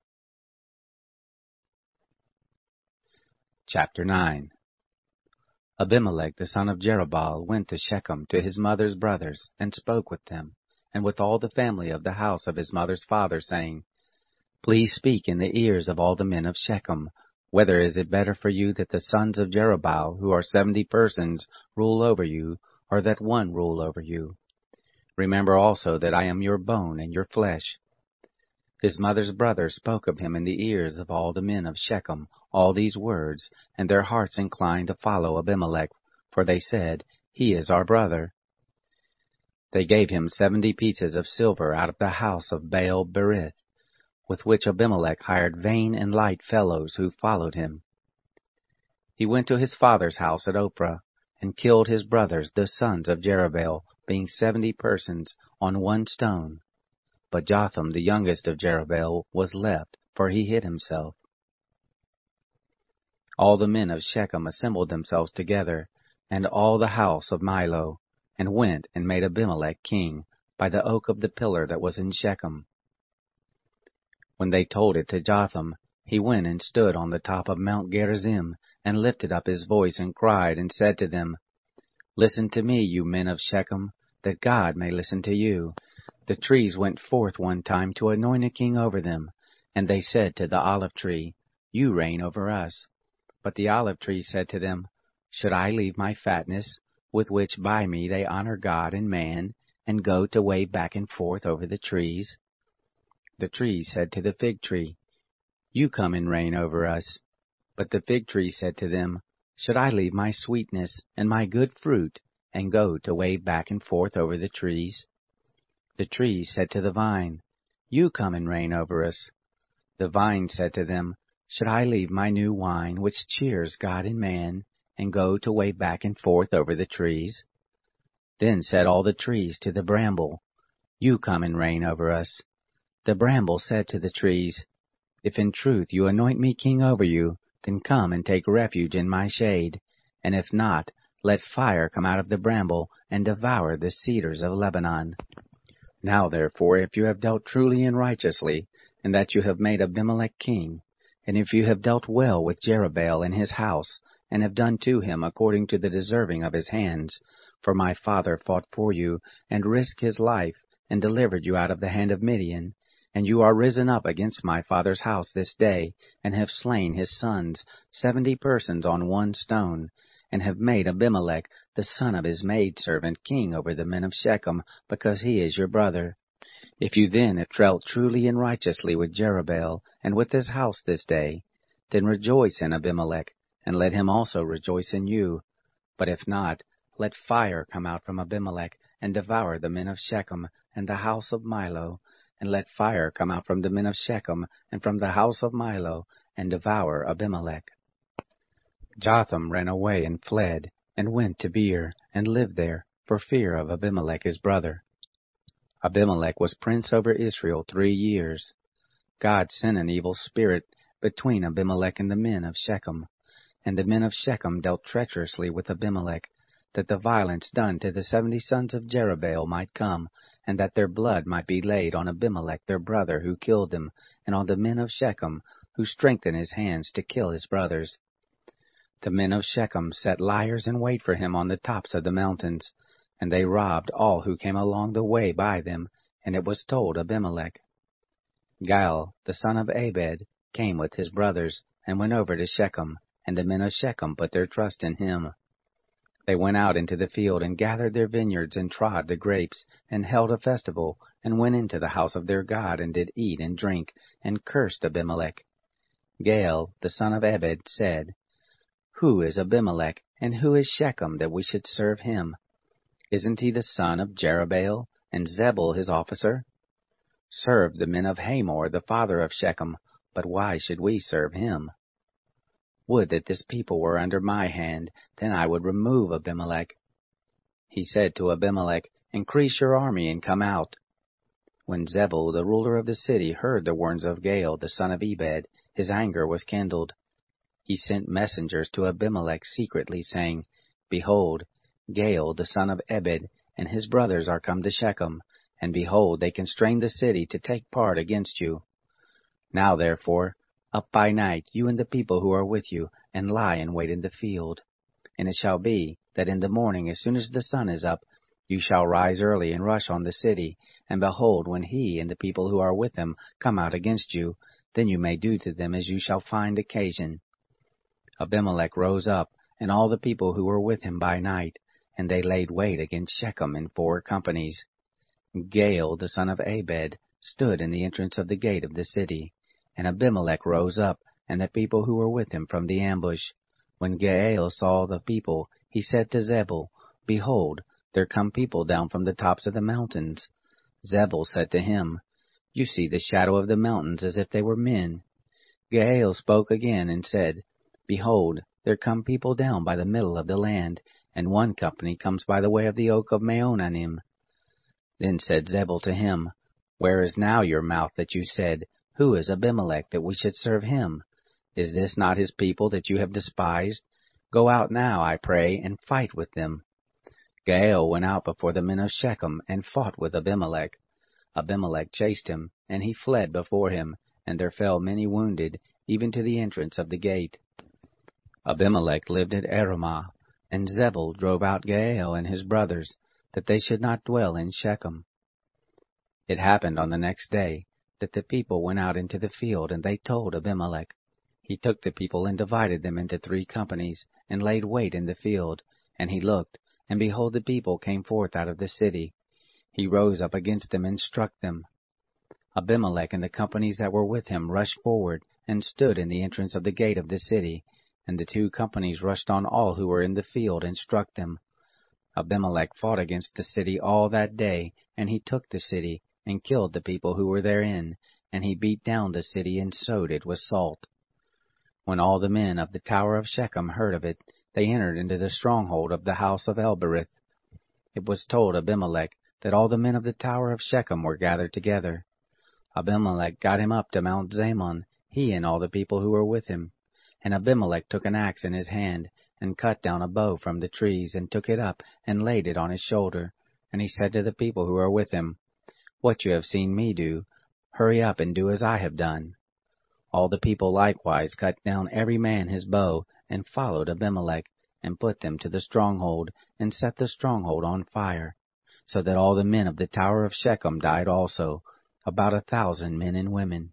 Chapter 9. Abimelech the son of Jerubbaal went to Shechem to his mother's brothers, and spoke with them, and with all the family of the house of his mother's father, saying, Please speak in the ears of all the men of Shechem, whether is it better for you that the sons of Jerubbaal, who are 70 persons, rule over you, or that one rule over you? Remember also that I am your bone and your flesh. His mother's brothers spoke of him in the ears of all the men of Shechem all these words, and their hearts inclined to follow Abimelech, for they said, He is our brother. They gave him 70 pieces of silver out of the house of Baal-berith, with which Abimelech hired vain and light fellows who followed him. He went to his father's house at Ophrah, and killed his brothers the sons of Jerubbaal, being 70 persons, on one stone. But Jotham the youngest of Jerubbaal was left, for he hid himself. All the men of Shechem assembled themselves together, and all the house of Milo, and went and made Abimelech king, by the oak of the pillar that was in Shechem. When they told it to Jotham, he went and stood on the top of Mount Gerizim, and lifted up his voice and cried, and said to them, Listen to me, you men of Shechem, that God may listen to you. The trees went forth one time to anoint a king over them, and they said to the olive tree, You reign over us. But the olive tree said to them, Should I leave my fatness, with which by me they honor God and man, and go to wave back and forth over the trees? The trees said to the fig tree, You come and reign over us. But the fig tree said to them, Should I leave my sweetness and my good fruit, and go to wave back and forth over the trees? The trees said to the vine, You come and reign over us. The vine said to them, Should I leave my new wine, which cheers God and man, and go to wave back and forth over the trees? Then said all the trees to the bramble, You come and reign over us. The bramble said to the trees, If in truth you anoint me king over you, then come and take refuge in my shade, and if not, let fire come out of the bramble, and devour the cedars of Lebanon. Now therefore, if you have dealt truly and righteously, and that you have made Abimelech king, and if you have dealt well with Jerubbaal and his house, and have done to him according to the deserving of his hands, for my father fought for you, and risked his life, and delivered you out of the hand of Midian, and you are risen up against my father's house this day, and have slain his sons, 70 persons on one stone, and have made Abimelech, the son of his maidservant, king over the men of Shechem, because he is your brother. If you then have dealt truly and righteously with Jerubbaal, and with his house this day, then rejoice in Abimelech, and let him also rejoice in you. But if not, let fire come out from Abimelech, and devour the men of Shechem, and the house of Milo, and let fire come out from the men of Shechem, and from the house of Milo, and devour Abimelech. Jotham ran away and fled, and went to Beer, and lived there, for fear of Abimelech his brother. Abimelech was prince over Israel 3 years. God sent an evil spirit between Abimelech and the men of Shechem, and the men of Shechem dealt treacherously with Abimelech, that the violence done to the 70 sons of Jerubbaal might come, and that their blood might be laid on Abimelech their brother who killed them, and on the men of Shechem, who strengthened his hands to kill his brothers. The men of Shechem set liers in wait for him on the tops of the mountains, and they robbed all who came along the way by them, and it was told Abimelech. Gaal, the son of Abed, came with his brothers, and went over to Shechem, and the men of Shechem put their trust in him. They went out into the field, and gathered their vineyards, and trod the grapes, and held a festival, and went into the house of their God, and did eat and drink, and cursed Abimelech. Gaal, the son of Ebed, said, Who is Abimelech, and who is Shechem, that we should serve him? Isn't he the son of Jerubbaal, and Zebul his officer? Serve the men of Hamor, the father of Shechem, but why should we serve him? Would that this people were under my hand, then I would remove Abimelech. He said to Abimelech, Increase your army, and come out. When Zebul, the ruler of the city, heard the words of Gaal, the son of Ebed, his anger was kindled. He sent messengers to Abimelech secretly, saying, Behold, Gaal, the son of Ebed, and his brothers are come to Shechem, and behold, they constrain the city to take part against you. Now therefore, up by night, you and the people who are with you, and lie in wait in the field. And it shall be, that in the morning, as soon as the sun is up, you shall rise early and rush on the city, and behold, when he and the people who are with him come out against you, then you may do to them as you shall find occasion. Abimelech rose up, and all the people who were with him by night, and they laid wait against Shechem in 4 companies. Gaal, the son of Abed, stood in the entrance of the gate of the city, and Abimelech rose up, and the people who were with him from the ambush. When Gaal saw the people, he said to Zebul, Behold, there come people down from the tops of the mountains. Zebul said to him, You see the shadow of the mountains as if they were men. Gaal spoke again and said, Behold, there come people down by the middle of the land, and one company comes by the way of the oak of Maonanim. Then said Zebul to him, Where is now your mouth that you said, Who is Abimelech, that we should serve him? Is this not his people that you have despised? Go out now, I pray, and fight with them. Gaal went out before the men of Shechem, and fought with Abimelech. Abimelech chased him, and he fled before him, and there fell many wounded, even to the entrance of the gate. Abimelech lived at Aramah, and Zebul drove out Gaal and his brothers, that they should not dwell in Shechem. It happened on the next day, that the people went out into the field, and they told Abimelech. He took the people and divided them into 3 companies, and laid wait in the field. And he looked, and behold, the people came forth out of the city. He rose up against them and struck them. Abimelech and the companies that were with him rushed forward, and stood in the entrance of the gate of the city, and the 2 companies rushed on all who were in the field, and struck them. Abimelech fought against the city all that day, and he took the city, and killed the people who were therein, and he beat down the city, and sowed it with salt. When all the men of the tower of Shechem heard of it, they entered into the stronghold of the house of Elbereth. It was told Abimelech that all the men of the tower of Shechem were gathered together. Abimelech got him up to Mount Zamon, he and all the people who were with him. And Abimelech took an axe in his hand, and cut down a bow from the trees, and took it up, and laid it on his shoulder. And he said to the people who were with him, What you have seen me do, hurry up and do as I have done. All the people likewise cut down every man his bow, and followed Abimelech, and put them to the stronghold, and set the stronghold on fire, so that all the men of the tower of Shechem died also, about 1,000 men and women.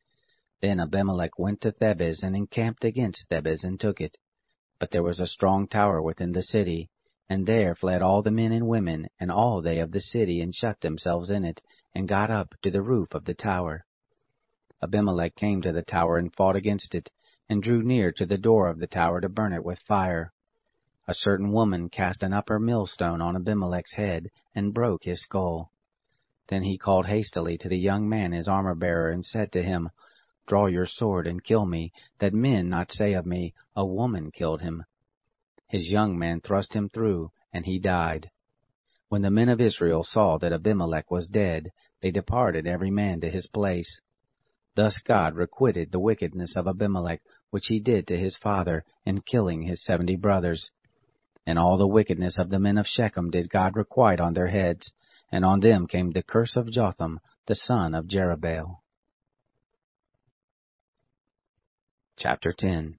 Then Abimelech went to Thebez, and encamped against Thebez, and took it. But there was a strong tower within the city, and there fled all the men and women, and all they of the city, and shut themselves in it, and got up to the roof of the tower. Abimelech came to the tower, and fought against it, and drew near to the door of the tower to burn it with fire. A certain woman cast an upper millstone on Abimelech's head, and broke his skull. Then he called hastily to the young man his armor-bearer, and said to him, Draw your sword, and kill me, that men not say of me, A woman killed him. His young man thrust him through, and he died. When the men of Israel saw that Abimelech was dead, they departed every man to his place. Thus God requited the wickedness of Abimelech, which he did to his father, in killing his 70 brothers. And all the wickedness of the men of Shechem did God requite on their heads, and on them came the curse of Jotham, the son of Jerubbaal. Chapter 10.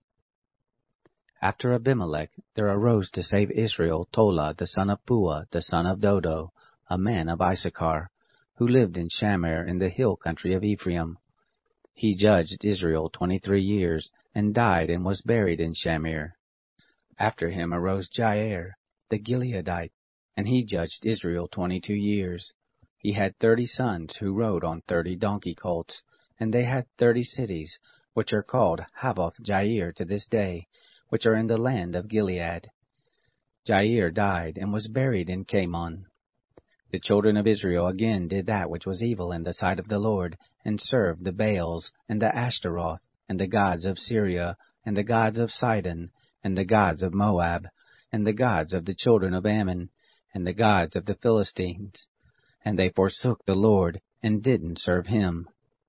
After Abimelech there arose to save Israel Tola the son of Puah, the son of Dodo, a man of Issachar, who lived in Shamir in the hill country of Ephraim. He judged Israel 23 years, and died and was buried in Shamir. After him arose Jair, the Gileadite, and he judged Israel 22 years. He had 30 sons who rode on 30 donkey colts, and they had 30 cities, which are called Havoth Jair to this day, which are in the land of Gilead. Jair died and was buried in Camon. The children of Israel again did that which was evil in the sight of the Lord, and served the Baals, and the Ashtaroth, and the gods of Syria, and the gods of Sidon, and the gods of Moab, and the gods of the children of Ammon, and the gods of the Philistines. And they forsook the Lord, and didn't serve him.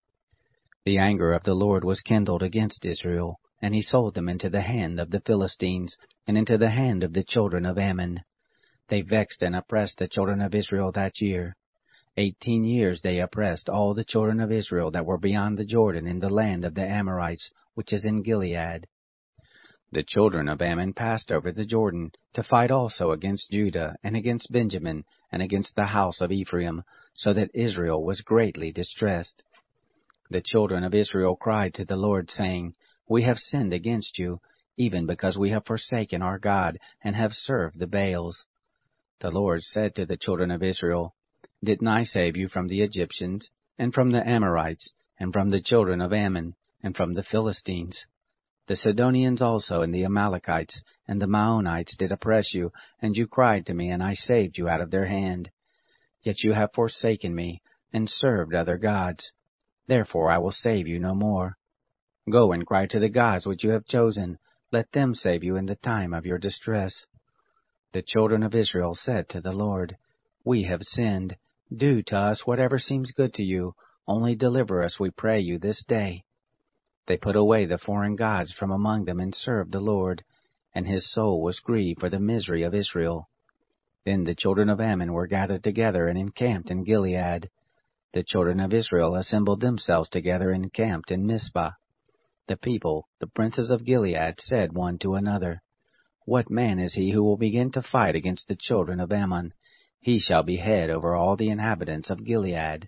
The anger of the Lord was kindled against Israel, and he sold them into the hand of the Philistines, and into the hand of the children of Ammon. They vexed and oppressed the children of Israel that year. 18 years they oppressed all the children of Israel that were beyond the Jordan in the land of the Amorites, which is in Gilead. The children of Ammon passed over the Jordan to fight also against Judah, and against Benjamin, and against the house of Ephraim, so that Israel was greatly distressed. The children of Israel cried to the Lord, saying, We have sinned against you, even because we have forsaken our God, and have served the Baals. The Lord said to the children of Israel, Didn't I save you from the Egyptians, and from the Amorites, and from the children of Ammon, and from the Philistines? The Sidonians also, and the Amalekites, and the Maonites did oppress you, and you cried to me, and I saved you out of their hand. Yet you have forsaken me, and served other gods. Therefore I will save you no more. Go and cry to the gods which you have chosen. Let them save you in the time of your distress. The children of Israel said to the Lord, We have sinned. Do to us whatever seems good to you. Only deliver us, we pray you, this day. They put away the foreign gods from among them and served the Lord, and his soul was grieved for the misery of Israel. Then the children of Ammon were gathered together and encamped in Gilead. The children of Israel assembled themselves together and encamped in Mizpah. The people, the princes of Gilead, said one to another, What man is he who will begin to fight against the children of Ammon? He shall be head over all the inhabitants of Gilead.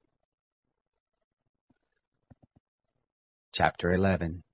Chapter 11.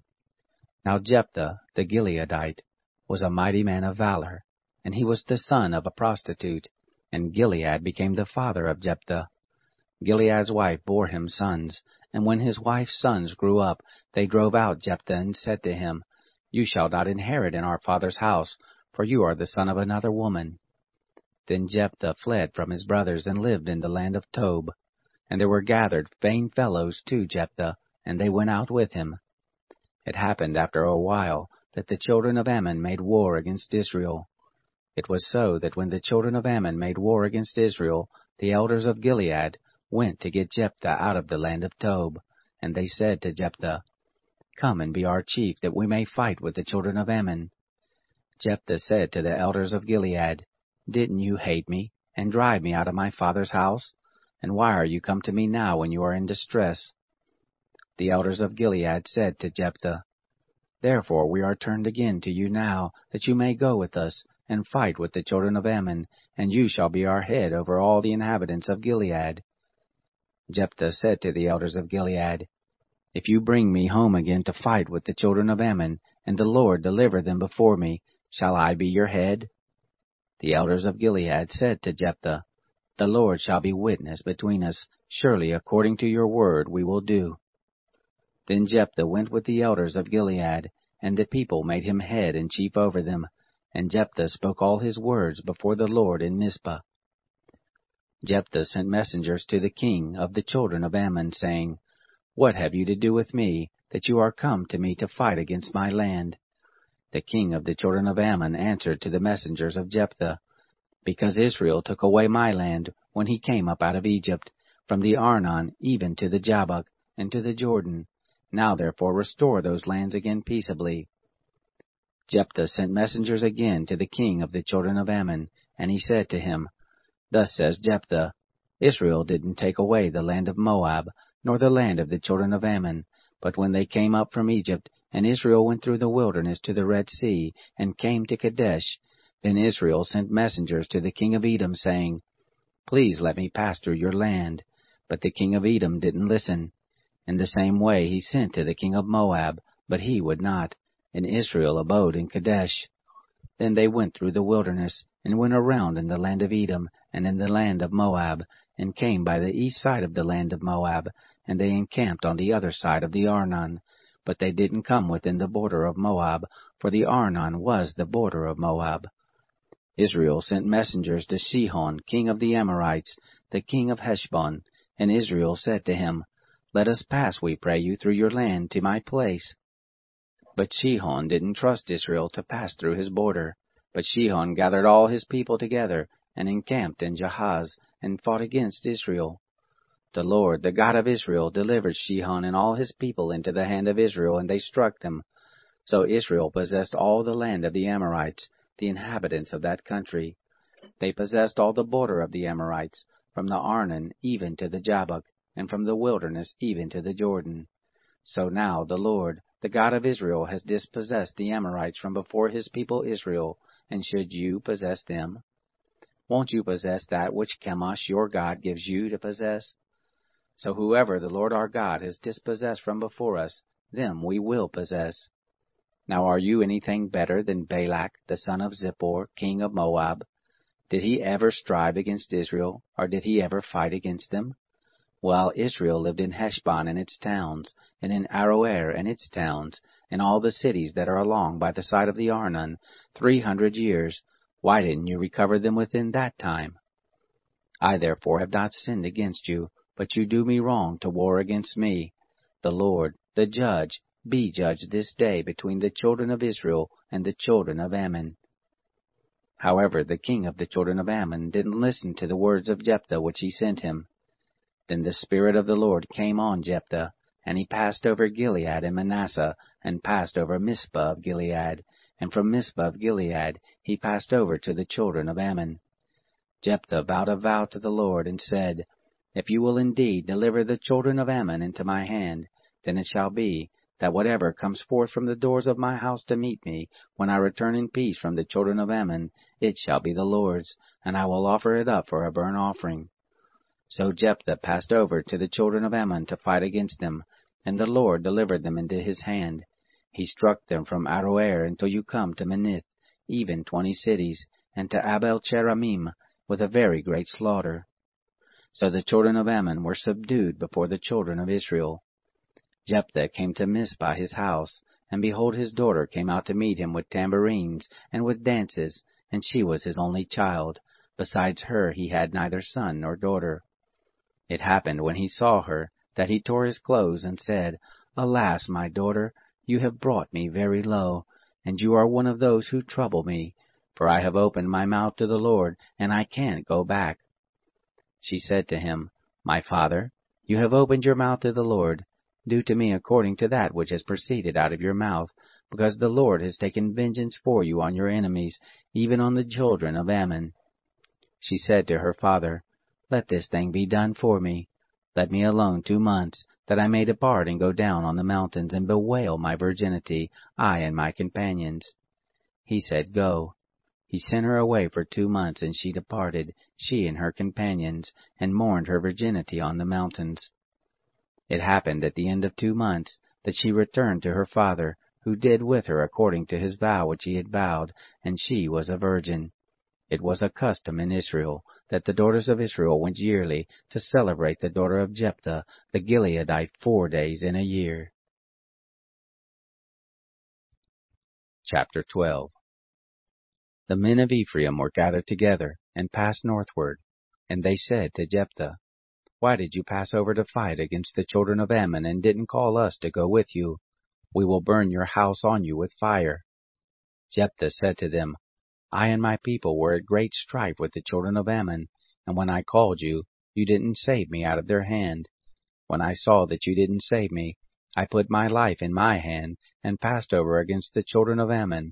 Now Jephthah the Gileadite was a mighty man of valor, and he was the son of a prostitute, and Gilead became the father of Jephthah. Gilead's wife bore him sons, and when his wife's sons grew up, they drove out Jephthah and said to him, You shall not inherit in our father's house, for you are the son of another woman. Then Jephthah fled from his brothers and lived in the land of Tob. And there were gathered vain fellows to Jephthah, and they went out with him. It happened after a while that the children of Ammon made war against Israel. It was so that when the children of Ammon made war against Israel, the elders of Gilead went to get Jephthah out of the land of Tob. And they said to Jephthah, Come and be our chief, that we may fight with the children of Ammon. Jephthah said to the elders of Gilead, Didn't you hate me, and drive me out of my father's house? And why are you come to me now when you are in distress? The elders of Gilead said to Jephthah, Therefore we are turned again to you now, that you may go with us, and fight with the children of Ammon, and you shall be our head over all the inhabitants of Gilead. Jephthah said to the elders of Gilead, If you bring me home again to fight with the children of Ammon, and the Lord deliver them before me, shall I be your head? The elders of Gilead said to Jephthah, The Lord shall be witness between us. Surely according to your word we will do. Then Jephthah went with the elders of Gilead, and the people made him head and chief over them. And Jephthah spoke all his words before the Lord in Mizpah. Jephthah sent messengers to the king of the children of Ammon, saying, What have you to do with me, that you are come to me to fight against my land? The king of the children of Ammon answered to the messengers of Jephthah, Because Israel took away my land when he came up out of Egypt, from the Arnon even to the Jabbok, and to the Jordan. Now therefore restore those lands again peaceably. Jephthah sent messengers again to the king of the children of Ammon, and he said to him, Thus says Jephthah, Israel didn't take away the land of Moab, nor the land of the children of Ammon, but when they came up from Egypt, and Israel went through the wilderness to the Red Sea, and came to Kadesh, then Israel sent messengers to the king of Edom, saying, Please let me pass through your land. But the king of Edom didn't listen. In the same way he sent to the king of Moab, but he would not, and Israel abode in Kadesh. Then they went through the wilderness, and went around in the land of Edom, and in the land of Moab, and came by the east side of the land of Moab, and they encamped on the other side of the Arnon. But they didn't come within the border of Moab, for the Arnon was the border of Moab. Israel sent messengers to Sihon, king of the Amorites, the king of Heshbon, and Israel said to him, Let us pass, we pray you, through your land to my place. But Sihon didn't trust Israel to pass through his border. But Sihon gathered all his people together, and encamped in Jahaz, and fought against Israel. The Lord, the God of Israel, delivered Sihon and all his people into the hand of Israel, and they struck them. So Israel possessed all the land of the Amorites, the inhabitants of that country. They possessed all the border of the Amorites, from the Arnon even to the Jabbok, and from the wilderness even to the Jordan. So now the Lord, the God of Israel, has dispossessed the Amorites from before his people Israel, and should you possess them? Won't you possess that which Chemosh your God gives you to possess? So whoever the Lord our God has dispossessed from before us, them we will possess. Now are you anything better than Balak, the son of Zippor, king of Moab? Did he ever strive against Israel, or did he ever fight against them? While Israel lived in Heshbon and its towns, and in Aroer and its towns, and all the cities that are along by the side of the Arnon, 300 years, why didn't you recover them within that time? I therefore have not sinned against you, but you do me wrong to war against me. The Lord, the judge, be judge this day between the children of Israel and the children of Ammon. However, the king of the children of Ammon didn't listen to the words of Jephthah which he sent him. Then the Spirit of the Lord came on Jephthah, and he passed over Gilead and Manasseh, and passed over Mizpah of Gilead, and from Mizpah of Gilead he passed over to the children of Ammon. Jephthah vowed a vow to the Lord, and said, If you will indeed deliver the children of Ammon into my hand, then it shall be, that whatever comes forth from the doors of my house to meet me, when I return in peace from the children of Ammon, it shall be the Lord's, and I will offer it up for a burnt offering. So Jephthah passed over to the children of Ammon to fight against them, and the Lord delivered them into his hand. He struck them from Aroer until you come to Minnith, even 20 cities, and to Abel-cheramim, with a very great slaughter. So the children of Ammon were subdued before the children of Israel. Jephthah came to Mizpah his house, and behold, his daughter came out to meet him with tambourines and with dances, and she was his only child. Besides her he had neither son nor daughter. It happened when he saw her, that he tore his clothes, and said, Alas, my daughter, you have brought me very low, and you are one of those who trouble me, for I have opened my mouth to the Lord, and I can't go back. She said to him, My father, you have opened your mouth to the Lord. Do to me according to that which has proceeded out of your mouth, because the Lord has taken vengeance for you on your enemies, even on the children of Ammon. She said to her father, Let this thing be done for me. Let me alone 2 months, that I may depart and go down on the mountains and bewail my virginity, I and my companions. He said, Go. He sent her away for 2 months, and she departed, she and her companions, and mourned her virginity on the mountains. It happened at the end of 2 months that she returned to her father, who did with her according to his vow which he had vowed, and she was a virgin. It was a custom in Israel that the daughters of Israel went yearly to celebrate the daughter of Jephthah the Gileadite 4 days in a year. Chapter 12. The men of Ephraim were gathered together, and passed northward. And they said to Jephthah, Why did you pass over to fight against the children of Ammon, and didn't call us to go with you? We will burn your house on you with fire. Jephthah said to them, I and my people were at great strife with the children of Ammon, and when I called you, you didn't save me out of their hand. When I saw that you didn't save me, I put my life in my hand, and passed over against the children of Ammon.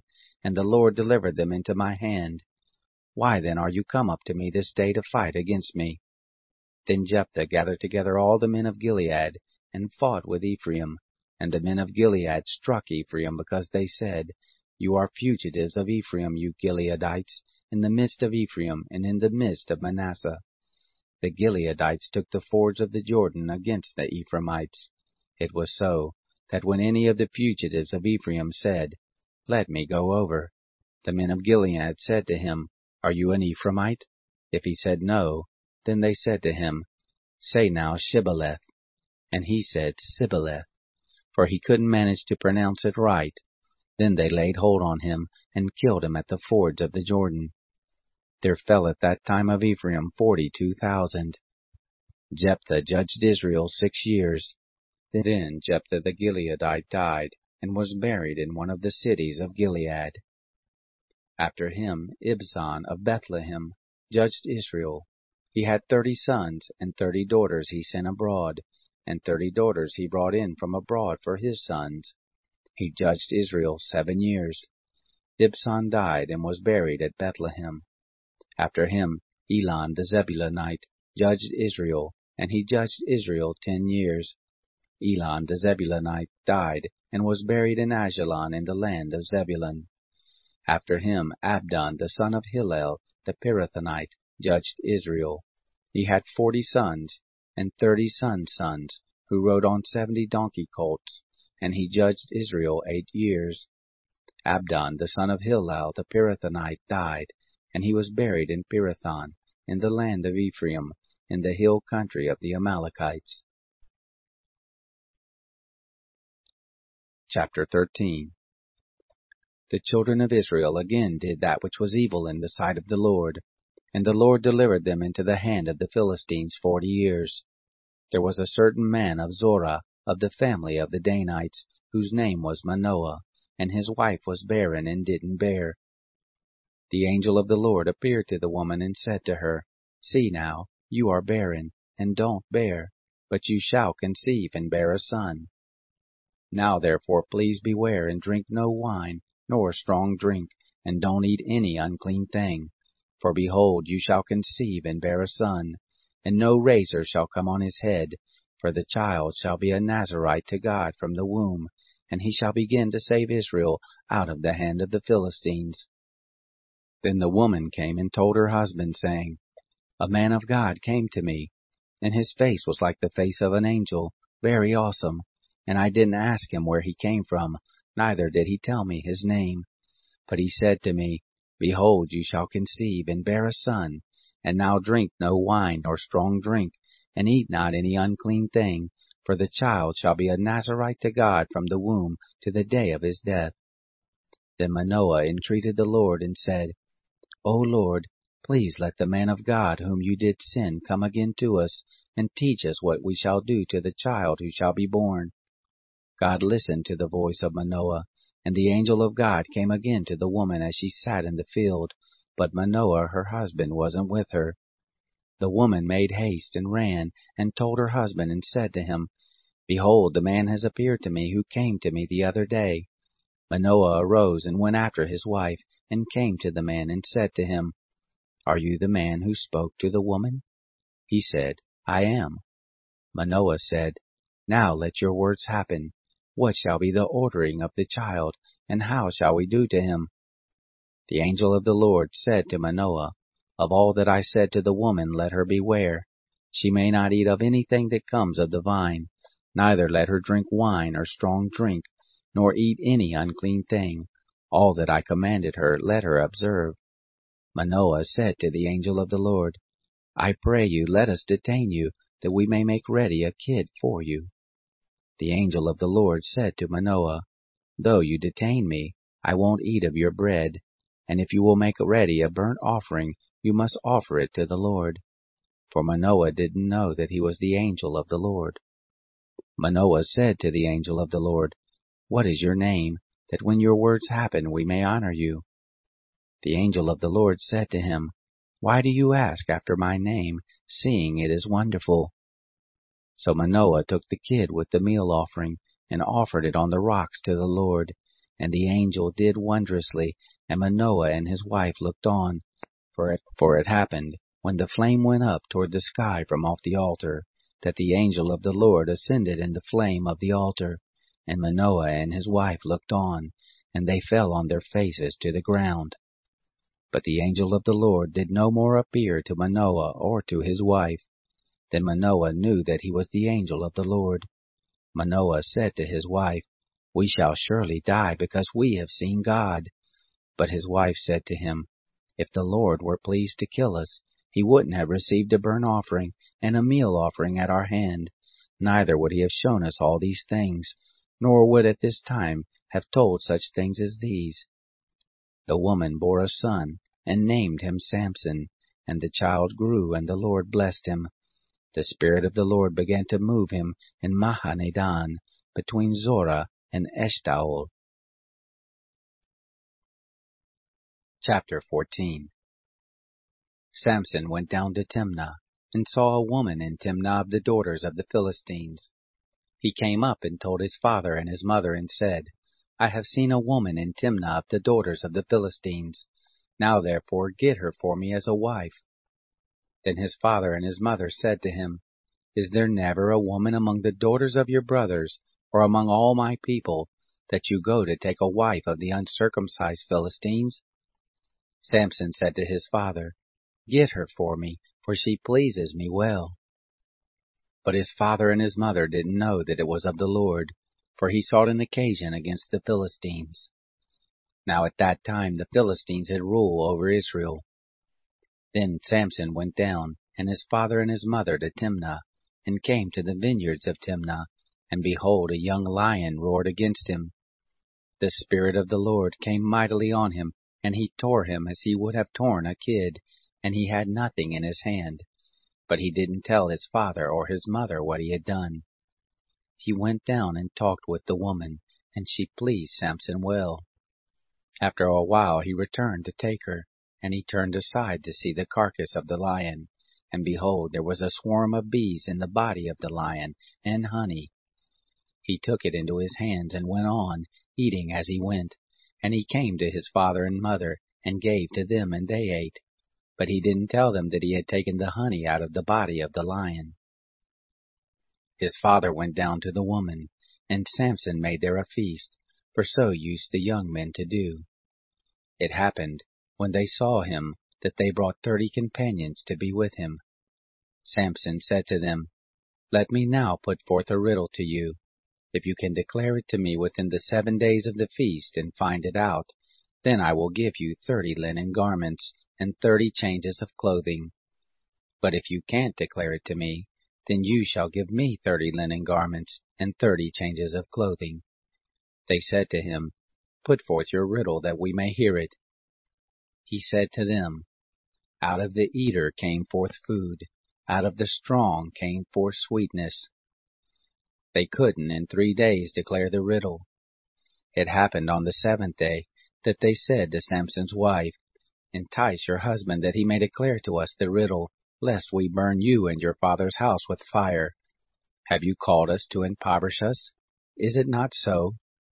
and the Lord delivered them into my hand. Why then are you come up to me this day to fight against me? Then Jephthah gathered together all the men of Gilead, and fought with Ephraim. And the men of Gilead struck Ephraim, because they said, You are fugitives of Ephraim, you Gileadites, in the midst of Ephraim, and in the midst of Manasseh. The Gileadites took the fords of the Jordan against the Ephraimites. It was so, that when any of the fugitives of Ephraim said, Let me go over, the men of Gilead said to him, Are you an Ephraimite? If he said no, then they said to him, Say now Shibboleth. And he said Sibboleth, for he couldn't manage to pronounce it right. Then they laid hold on him, and killed him at the fords of the Jordan. There fell at that time of Ephraim 42,000. Jephthah judged Israel 6 years. Then Jephthah the Gileadite died, and was buried in one of the cities of Gilead. After him Ibzan of Bethlehem judged Israel. He had 30 sons, and 30 daughters he sent abroad, and 30 daughters he brought in from abroad for his sons. He judged Israel 7 years. Ibzan died, and was buried at Bethlehem. After him Elon the Zebulunite judged Israel, and he judged Israel 10 years. Elon the Zebulunite died, and was buried in Ajalon in the land of Zebulun. After him Abdon the son of Hillel the Pirathonite judged Israel. He had 40 sons, and 30 sons, who rode on 70 donkey colts, and he judged Israel 8 years. Abdon the son of Hillel the Pirathonite died, and he was buried in Pirathon, in the land of Ephraim, in the hill country of the Amalekites. Chapter 13. The children of Israel again did that which was evil in the sight of the Lord, and the Lord delivered them into the hand of the Philistines 40 years. There was a certain man of Zorah, of the family of the Danites, whose name was Manoah, and his wife was barren and didn't bear. The angel of the Lord appeared to the woman and said to her, See now, you are barren, and don't bear, but you shall conceive and bear a son. Now therefore please beware, and drink no wine, nor strong drink, and don't eat any unclean thing. For behold, you shall conceive and bear a son, and no razor shall come on his head, for the child shall be a Nazarite to God from the womb, and he shall begin to save Israel out of the hand of the Philistines. Then the woman came and told her husband, saying, A man of God came to me, and his face was like the face of an angel, very awesome, and I didn't ask him where he came from, neither did he tell me his name. But he said to me, Behold, you shall conceive and bear a son, and now drink no wine nor strong drink, and eat not any unclean thing, for the child shall be a Nazarite to God from the womb to the day of his death. Then Manoah entreated the Lord, and said, O Lord, please let the man of God whom you did send come again to us, and teach us what we shall do to the child who shall be born. God listened to the voice of Manoah, and the angel of God came again to the woman as she sat in the field, but Manoah her husband wasn't with her. The woman made haste and ran, and told her husband, and said to him, Behold, the man has appeared to me who came to me the other day. Manoah arose and went after his wife, and came to the man, and said to him, Are you the man who spoke to the woman? He said, I am. Manoah said, Now let your words happen. What shall be the ordering of the child, and how shall we do to him? The angel of the Lord said to Manoah, Of all that I said to the woman let her beware. She may not eat of anything that comes of the vine, neither let her drink wine or strong drink, nor eat any unclean thing. All that I commanded her let her observe. Manoah said to the angel of the Lord, I pray you, let us detain you, that we may make ready a kid for you. The angel of the Lord said to Manoah, Though you detain me, I won't eat of your bread, and if you will make ready a burnt offering, you must offer it to the Lord. For Manoah didn't know that he was the angel of the Lord. Manoah said to the angel of the Lord, What is your name, that when your words happen we may honor you? The angel of the Lord said to him, Why do you ask after my name, seeing it is wonderful? So Manoah took the kid with the meal offering, and offered it on the rocks to the Lord, And the angel did wondrously, and Manoah and his wife looked on. For it happened, when the flame went up toward the sky from off the altar, that the angel of the Lord ascended in the flame of the altar. And Manoah and his wife looked on, and they fell on their faces to the ground. But the angel of the Lord did no more appear to Manoah or to his wife. Then Manoah knew that he was the angel of the Lord. Manoah said to his wife, "We shall surely die, because we have seen God." But his wife said to him, "If the Lord were pleased to kill us, he wouldn't have received a burnt offering and a meal offering at our hand, neither would he have shown us all these things, nor would at this time have told such things as these." The woman bore a son, and named him Samson, and the child grew, and the Lord blessed him. The Spirit of the Lord began to move him in Mahaneh-dan, between Zorah and Eshtaol. Chapter 14. Samson went down to Timnah, and saw a woman in Timnah of the daughters of the Philistines. He came up and told his father and his mother, and said, "I have seen a woman in Timnah of the daughters of the Philistines. Now therefore get her for me as a wife." Then his father and his mother said to him, "Is there never a woman among the daughters of your brothers, or among all my people, that you go to take a wife of the uncircumcised Philistines?" Samson said to his father, "Get her for me, for she pleases me well." But his father and his mother didn't know that it was of the Lord, for he sought an occasion against the Philistines. Now at that time the Philistines had rule over Israel. Then Samson went down, and his father and his mother, to Timnah, and came to the vineyards of Timnah, and behold, a young lion roared against him. The Spirit of the Lord came mightily on him, and he tore him as he would have torn a kid, and he had nothing in his hand. But he didn't tell his father or his mother what he had done. He went down and talked with the woman, and she pleased Samson well. After a while he returned to take her, and he turned aside to see the carcass of the lion, and behold, there was a swarm of bees in the body of the lion, and honey. He took it into his hands and went on, eating as he went, and he came to his father and mother, and gave to them, and they ate. But he didn't tell them that he had taken the honey out of the body of the lion. His father went down to the woman, and Samson made there a feast, for so used the young men to do. It happened, when they saw him, that they brought 30 companions to be with him. Samson said to them, "Let me now put forth a riddle to you. If you can declare it to me within the 7 days of the feast, and find it out, then I will give you 30 linen garments, and 30 changes of clothing. But if you can't declare it to me, then you shall give me 30 linen garments, and 30 changes of clothing." They said to him, "Put forth your riddle, that we may hear it." He said to them, "Out of the eater came forth food, out of the strong came forth sweetness." They couldn't in 3 days declare the riddle. It happened on the 7th day that they said to Samson's wife, "Entice your husband, that he may declare to us the riddle, lest we burn you and your father's house with fire. Have you called us to impoverish us? Is it not so?"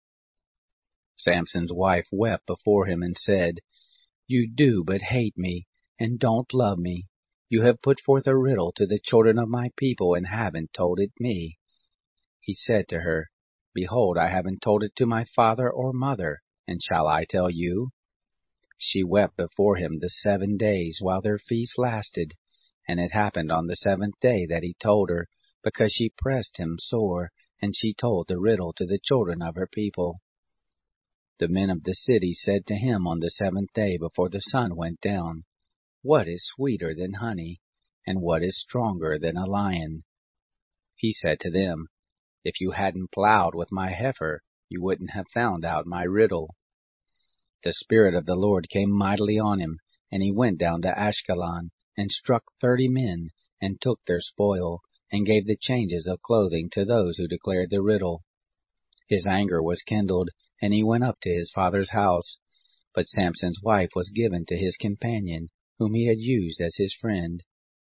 Samson's wife wept before him and said, "You do but hate me, and don't love me. You have put forth a riddle to the children of my people, and haven't told it me." He said to her, "Behold, I haven't told it to my father or mother, and shall I tell you?" She wept before him the 7 days while their feast lasted, and it happened on the 7th day that he told her, because she pressed him sore, and she told the riddle to the children of her people. The men of the city said to him on the 7th day before the sun went down, "What is sweeter than honey, and what is stronger than a lion?" He said to them, "If you hadn't plowed with my heifer, you wouldn't have found out my riddle." The Spirit of the Lord came mightily on him, and he went down to Ashkelon, and struck 30 men, and took their spoil, and gave the changes of clothing to those who declared the riddle. His anger was kindled, and he went up to his father's house. But Samson's wife was given to his companion, whom he had used as his friend.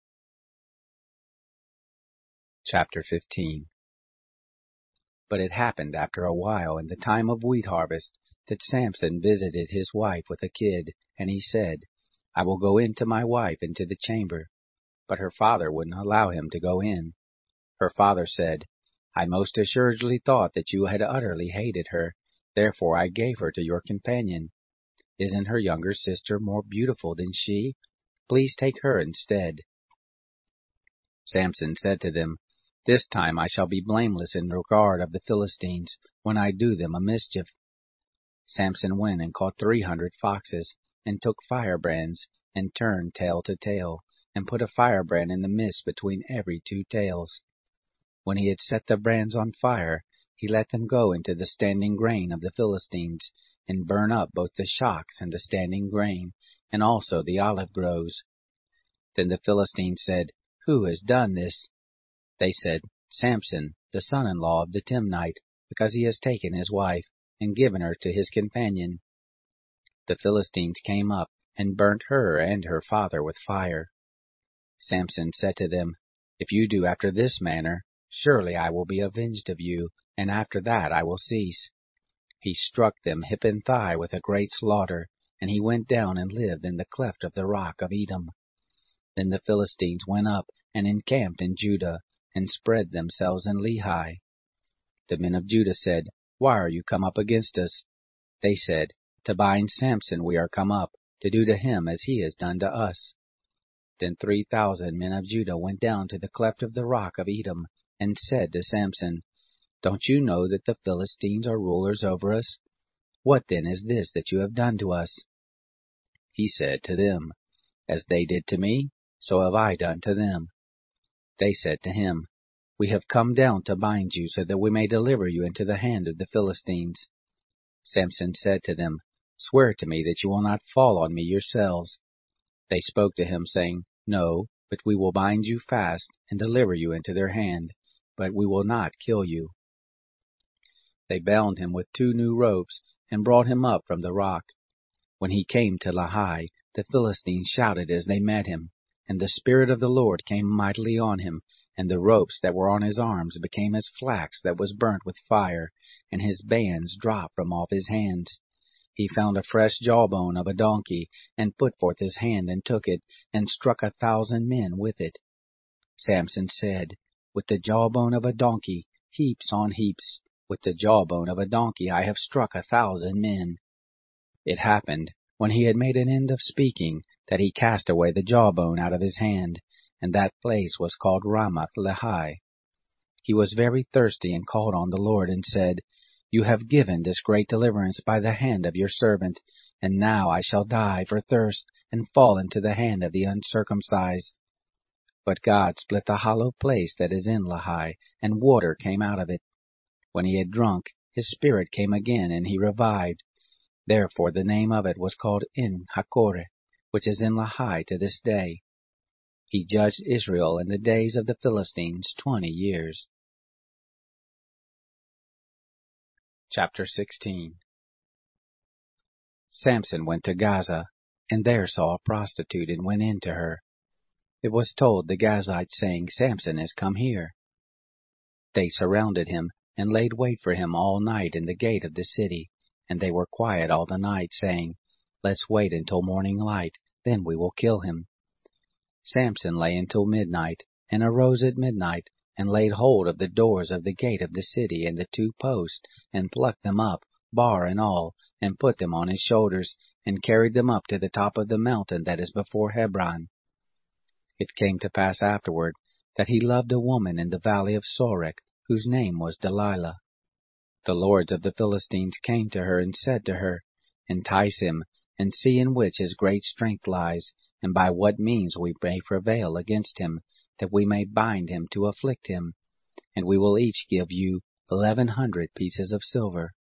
Chapter 15. But it happened after a while, in the time of wheat harvest, that Samson visited his wife with a kid, and he said, I will go in to my wife into the chamber. But her father wouldn't allow him to go in. Her father said, I most assuredly thought that you had utterly hated her, therefore I gave her to your companion. Isn't her younger sister more beautiful than she? Please take her instead. Samson said to them, This time I shall be blameless in regard of the Philistines, when I do them a mischief. Samson went and caught 300 foxes, and took firebrands, and turned tail to tail, and put a firebrand in the midst between every 2 tails. When he had set the brands on fire, he let them go into the standing grain of the Philistines, and burn up both the shocks and the standing grain, and also the olive groves. Then the Philistines said, Who has done this? They said, Samson, the son-in-law of the Timnite, because he has taken his wife, and given her to his companion. The Philistines came up, and burnt her and her father with fire. Samson said to them, If you do after this manner, surely I will be avenged of you, and after that I will cease. He struck them hip and thigh with a great slaughter, and he went down and lived in the cleft of the rock of Edom. Then the Philistines went up and encamped in Judah, and spread themselves in Lehi. The men of Judah said, Why are you come up against us? They said, To bind Samson we are come up, to do to him as he has done to us. Then 3,000 men of Judah went down to the cleft of the rock of Edom, and said to Samson, Don't you know that the Philistines are rulers over us? What then is this that you have done to us? He said to them, As they did to me, so have I done to them. They said to him, We have come down to bind you, so that we may deliver you into the hand of the Philistines. Samson said to them, Swear to me that you will not fall on me yourselves. They spoke to him, saying, No, but we will bind you fast, and deliver you into their hand, but we will not kill you. They bound him with 2 new ropes, and brought him up from the rock. When he came to Lehi, the Philistines shouted as they met him, and the Spirit of the Lord came mightily on him, and the ropes that were on his arms became as flax that was burnt with fire, and his bands dropped from off his hands. He found a fresh jawbone of a donkey, and put forth his hand and took it, and struck 1,000 men with it. Samson said, With the jawbone of a donkey, heaps on heaps, with the jawbone of a donkey I have struck 1,000 men. It happened, when he had made an end of speaking, that he cast away the jawbone out of his hand, and that place was called Ramath Lehi. He was very thirsty, and called on the Lord, and said, You have given this great deliverance by the hand of your servant, and now I shall die for thirst, and fall into the hand of the uncircumcised. But God split the hollow place that is in Lehi, and water came out of it. When he had drunk, his spirit came again, and he revived. Therefore the name of it was called En Hakkore, which is in Lehi to this day. He judged Israel in the days of the Philistines 20 years. Chapter 16. Samson went to Gaza, and there saw a prostitute, and went in to her. It was told the Gazites, saying, Samson is come here. They surrounded him, and laid wait for him all night in the gate of the city, and they were quiet all the night, saying, Let's wait until morning light, then we will kill him. Samson lay until midnight, and arose at midnight, and laid hold of the doors of the gate of the city and the 2 posts, and plucked them up, bar and all, and put them on his shoulders, and carried them up to the top of the mountain that is before Hebron. It came to pass afterward that he loved a woman in the valley of Sorek, whose name was Delilah. The lords of the Philistines came to her and said to her, Entice him, and see in which his great strength lies, and by what means we may prevail against him, that we may bind him to afflict him, and we will each give you 1,100 pieces of silver.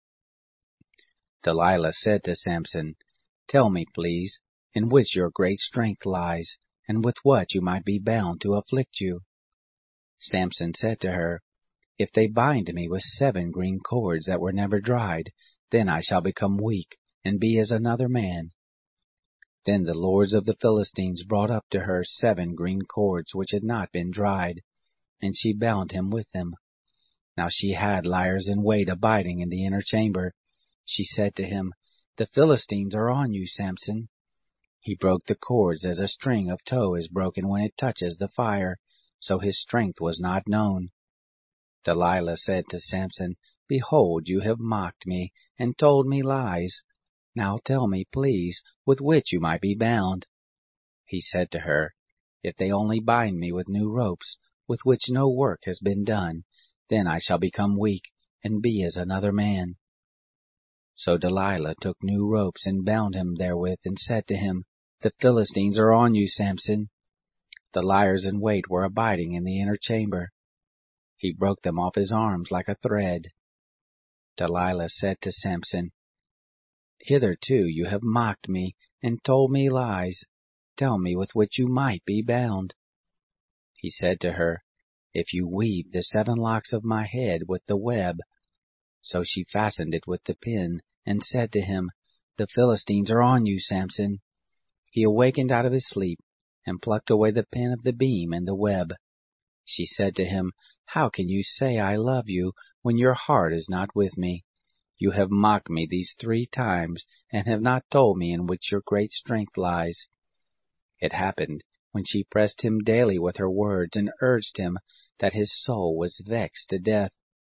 Delilah said to Samson, Tell me, please, in which your great strength lies, and with what you might be bound to afflict you. Samson said to her, If they bind me with 7 green cords that were never dried, then I shall become weak, and be as another man. Then the lords of the Philistines brought up to her 7 green cords which had not been dried, and she bound him with them. Now she had liers in wait abiding in the inner chamber, She said to him, "The Philistines are on you, Samson." He broke the cords as a string of tow is broken when it touches the fire, so his strength was not known. Delilah said to Samson, "Behold, you have mocked me, and told me lies. Now tell me, please, with which you might be bound." He said to her, "If they only bind me with new ropes, with which no work has been done, then I shall become weak, and be as another man." So Delilah took new ropes and bound him therewith, and said to him, "The Philistines are on you, Samson." The liers in wait were abiding in the inner chamber. He broke them off his arms like a thread. Delilah said to Samson, "Hitherto you have mocked me, and told me lies. Tell me with which you might be bound." He said to her, "If you weave the 7 locks of my head with the web." So she fastened it with the pin, and said to him, "The Philistines are on you, Samson." He awakened out of his sleep, and plucked away the pin of the beam and the web. She said to him, "How can you say I love you, when your heart is not with me? You have mocked me these 3 times, and have not told me in which your great strength lies." It happened, when she pressed him daily with her words, and urged him, that his soul was vexed to death.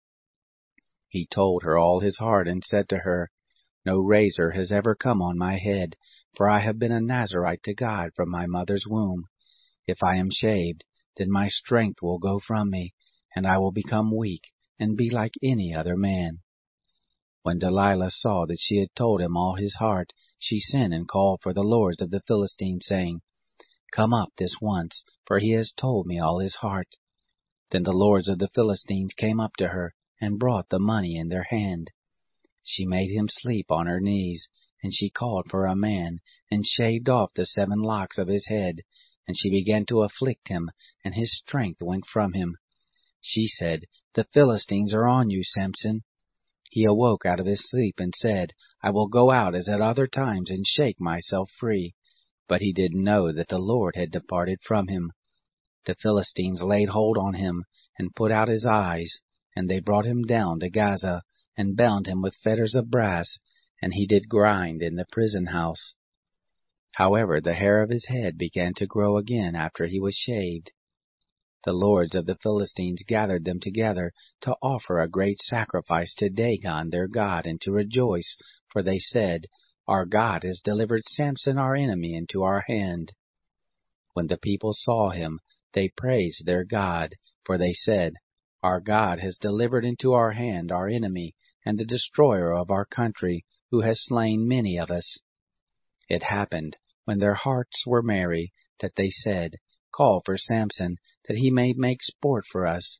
He told her all his heart, and said to her, "No razor has ever come on my head, for I have been a Nazarite to God from my mother's womb. If I am shaved, then my strength will go from me, and I will become weak, and be like any other man." When Delilah saw that she had told him all his heart, she sent and called for the lords of the Philistines, saying, "Come up this once, for he has told me all his heart." Then the lords of the Philistines came up to her, and brought the money in their hand. She made him sleep on her knees, and she called for a man, and shaved off the 7 locks of his head, and she began to afflict him, and his strength went from him. She said, "The Philistines are on you, Samson." He awoke out of his sleep, and said, "I will go out as at other times, and shake myself free." But he didn't know that the Lord had departed from him. The Philistines laid hold on him, and put out his eyes, and they brought him down to Gaza, and bound him with fetters of brass, and he did grind in the prison house. However, the hair of his head began to grow again after he was shaved. The lords of the Philistines gathered them together to offer a great sacrifice to Dagon their god, and to rejoice, for they said, "Our God has delivered Samson our enemy into our hand." When the people saw him, they praised their God, for they said, "Our God has delivered into our hand our enemy, and the destroyer of our country, who has slain many of us." It happened, when their hearts were merry, that they said, "Call for Samson, that he may make sport for us."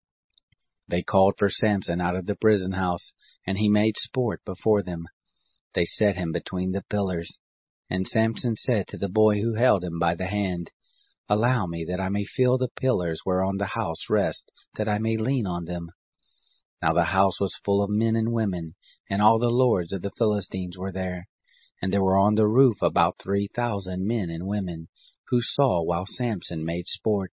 They called for Samson out of the prison house, and he made sport before them. They set him between the pillars. And Samson said to the boy who held him by the hand, "Allow me that I may feel the pillars whereon the house rests, that I may lean on them." Now the house was full of men and women, and all the lords of the Philistines were there. And there were on the roof about 3,000 men and women, who saw while Samson made sport.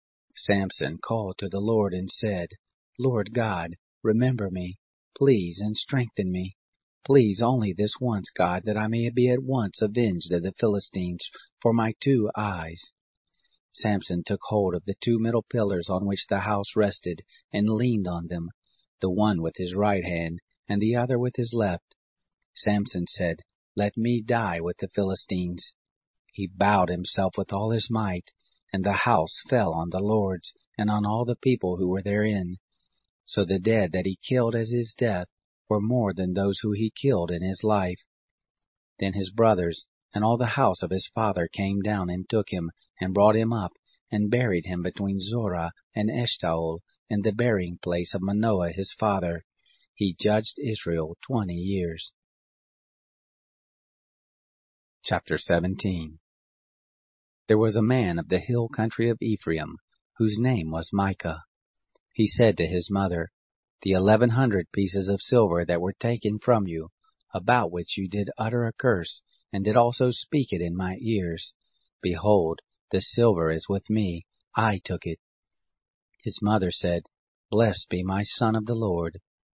Samson called to the Lord and said, "Lord God, remember me, please, and strengthen me. Please only this once, God, that I may be at once avenged of the Philistines for my 2 eyes." Samson took hold of the 2 middle pillars on which the house rested, and leaned on them, the one with his right hand, and the other with his left. Samson said, "Let me die with the Philistines." He bowed himself with all his might, and the house fell on the lords, and on all the people who were therein. So the dead that he killed as his death were more than those who he killed in his life. Then his brothers and all the house of his father came down and took him, and brought him up, and buried him between Zorah and Eshtaol, in the burying place of Manoah his father. He judged Israel 20 years. Chapter 17. There was a man of the hill country of Ephraim, whose name was Micah. He said to his mother, "The 1,100 pieces of silver that were taken from you, about which you did utter a curse, and did also speak it in my ears, behold, the silver is with me, I took it." His mother said, "Blessed be my son of the Lord."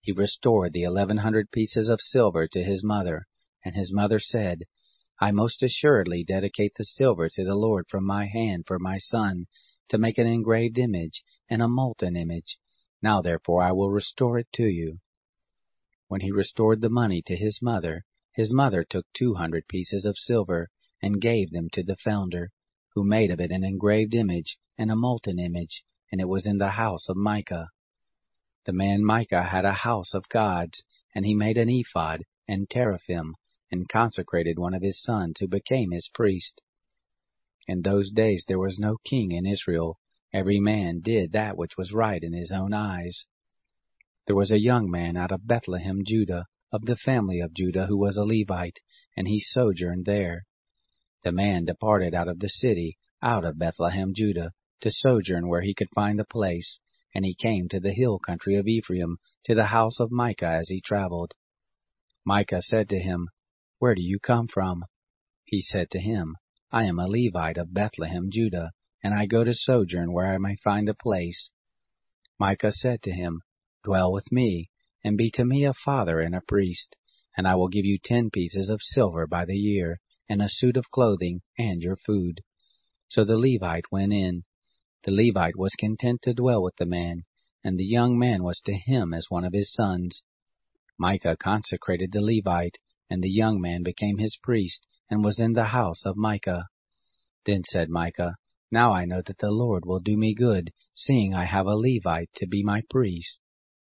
he restored the 1,100 pieces of silver to his mother, and his mother said, I most assuredly dedicate the silver to the Lord from my hand for my son, to make an engraved image and a molten image. Now therefore I will restore it to you. When he restored the money to his mother took 200 pieces of silver, and gave them to the founder, who made of it an engraved image and a molten image, and it was in the house of Micah. The man Micah had a house of gods, and he made an ephod and teraphim, and consecrated one of his sons, who became his priest. In those days there was no king in Israel. Every man did that which was right in his own eyes. There was a young man out of Bethlehem, Judah, of the family of Judah, who was a Levite, and he sojourned there. The man departed out of the city, out of Bethlehem, Judah, to sojourn where he could find a place, and he came to the hill country of Ephraim, to the house of Micah as he traveled. Micah said to him, Where do you come from? He said to him, I am a Levite of Bethlehem, Judah, and I go to sojourn where I may find a place. Micah said to him, Dwell with me, and be to me a father and a priest, and I will give you 10 pieces of silver by the year, and a suit of clothing, and your food. So the Levite went in. The Levite was content to dwell with the man, and the young man was to him as one of his sons. Micah consecrated the Levite, and the young man became his priest, and was in the house of Micah. Then said Micah, Now I know that the Lord will do me good, seeing I have a Levite to be my priest.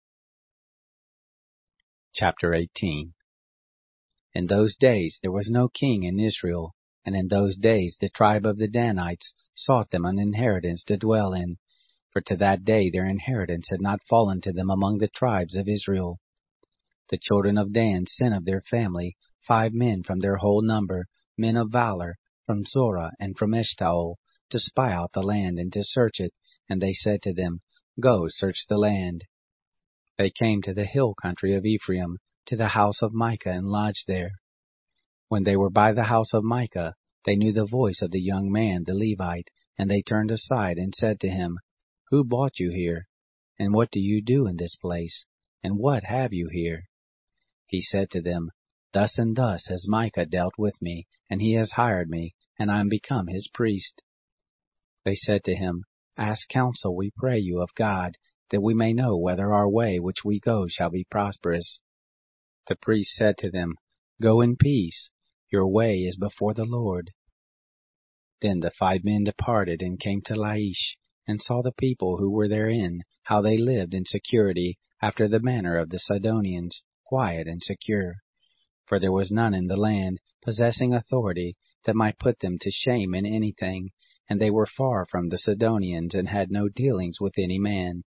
Chapter 18. In those days there was no king in Israel, and in those days the tribe of the Danites sought them an inheritance to dwell in, for to that day their inheritance had not fallen to them among the tribes of Israel. The children of Dan sent of their family 5 men from their whole number, men of valor, from Zorah and from Eshtaol, to spy out the land and to search it, and they said to them, Go, search the land. They came to the hill country of Ephraim, to the house of Micah, and lodged there. When they were by the house of Micah, they knew the voice of the young man, the Levite, and they turned aside and said to him, Who brought you here? And what do you do in this place? And what have you here? He said to them, Thus and thus has Micah dealt with me, and he has hired me, and I am become his priest. They said to him, Ask counsel, we pray you, of God, that we may know whether our way which we go shall be prosperous. The priest said to them, Go in peace, your way is before the Lord. Then the 5 men departed and came to Laish, and saw the people who were therein, how they lived in security, after the manner of the Sidonians, quiet and secure. For there was none in the land, possessing authority, that might put them to shame in anything, and they were far from the Sidonians, and had no dealings with any man.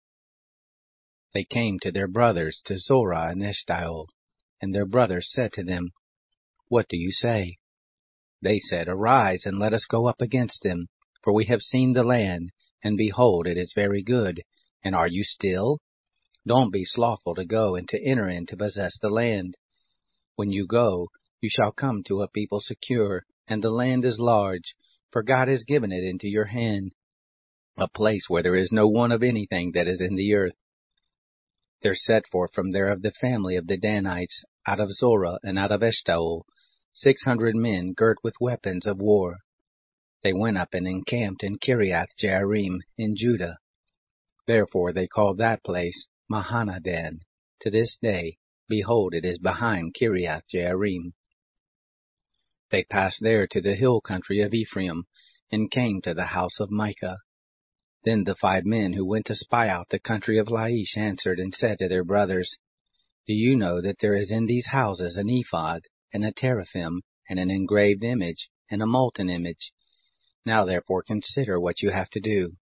They came to their brothers, to Zorah and Eshtaol, and their brothers said to them, What do you say? They said, Arise, and let us go up against them, for we have seen the land, and behold, it is very good. And are you still? Don't be slothful to go and to enter in to possess the land. When you go, you shall come to a people secure, and the land is large, for God has given it into your hand, a place where there is no want of anything that is in the earth. There set forth from there of the family of the Danites, out of Zorah and out of Eshtaol, 600 men girt with weapons of war. They went up and encamped in Kiriath Jearim in Judah. Therefore they called that place Mahanadan. To this day, behold, it is behind Kiriath Jearim. They passed there to the hill country of Ephraim, and came to the house of Micah. Then the 5 men who went to spy out the country of Laish answered and said to their brothers, Do you know that there is in these houses an ephod, and a teraphim, and an engraved image, and a molten image? Now therefore consider what you have to do.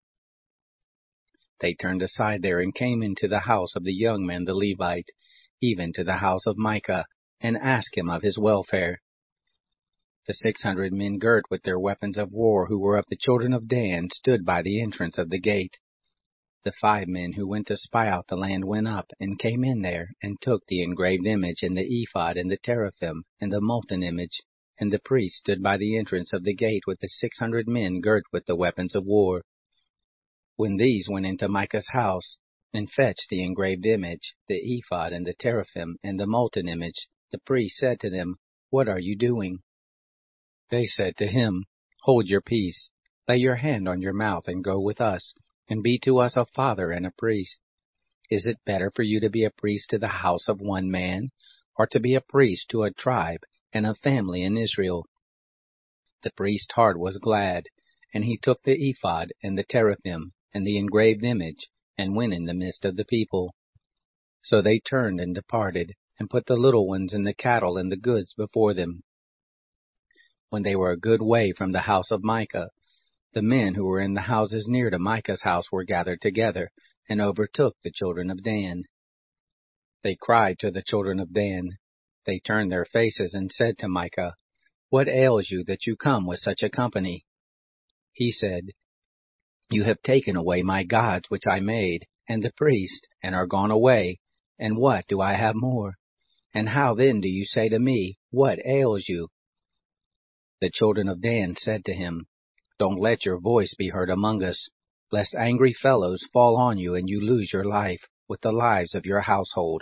They turned aside there, and came into the house of the young man the Levite, even to the house of Micah, and asked him of his welfare. The 600 men girt with their weapons of war, who were of the children of Dan, stood by the entrance of the gate. The 5 men who went to spy out the land went up, and came in there, and took the engraved image, and the ephod, and the teraphim, and the molten image, and the priest stood by the entrance of the gate with the 600 men girt with the weapons of war. When these went into Micah's house, and fetched the engraved image, the ephod, and the teraphim, and the molten image. The priest said to them, "What are you doing?" They said to him, "Hold your peace. Lay your hand on your mouth and go with us, and be to us a father and a priest. Is it better for you to be a priest to the house of one man, or to be a priest to a tribe and a family in Israel?" The priest's heart was glad, and he took the ephod and the teraphim and the engraved image, and went in the midst of the people. So they turned and departed, and put the little ones and the cattle and the goods before them. When they were a good way from the house of Micah, the men who were in the houses near to Micah's house were gathered together, and overtook the children of Dan. They cried to the children of Dan. They turned their faces and said to Micah, "What ails you that you come with such a company?" He said, "You have taken away my gods which I made, and the priest, and are gone away, and what do I have more? And how then do you say to me, What ails you?" The children of Dan said to him, "Don't let your voice be heard among us, lest angry fellows fall on you and you lose your life, with the lives of your household."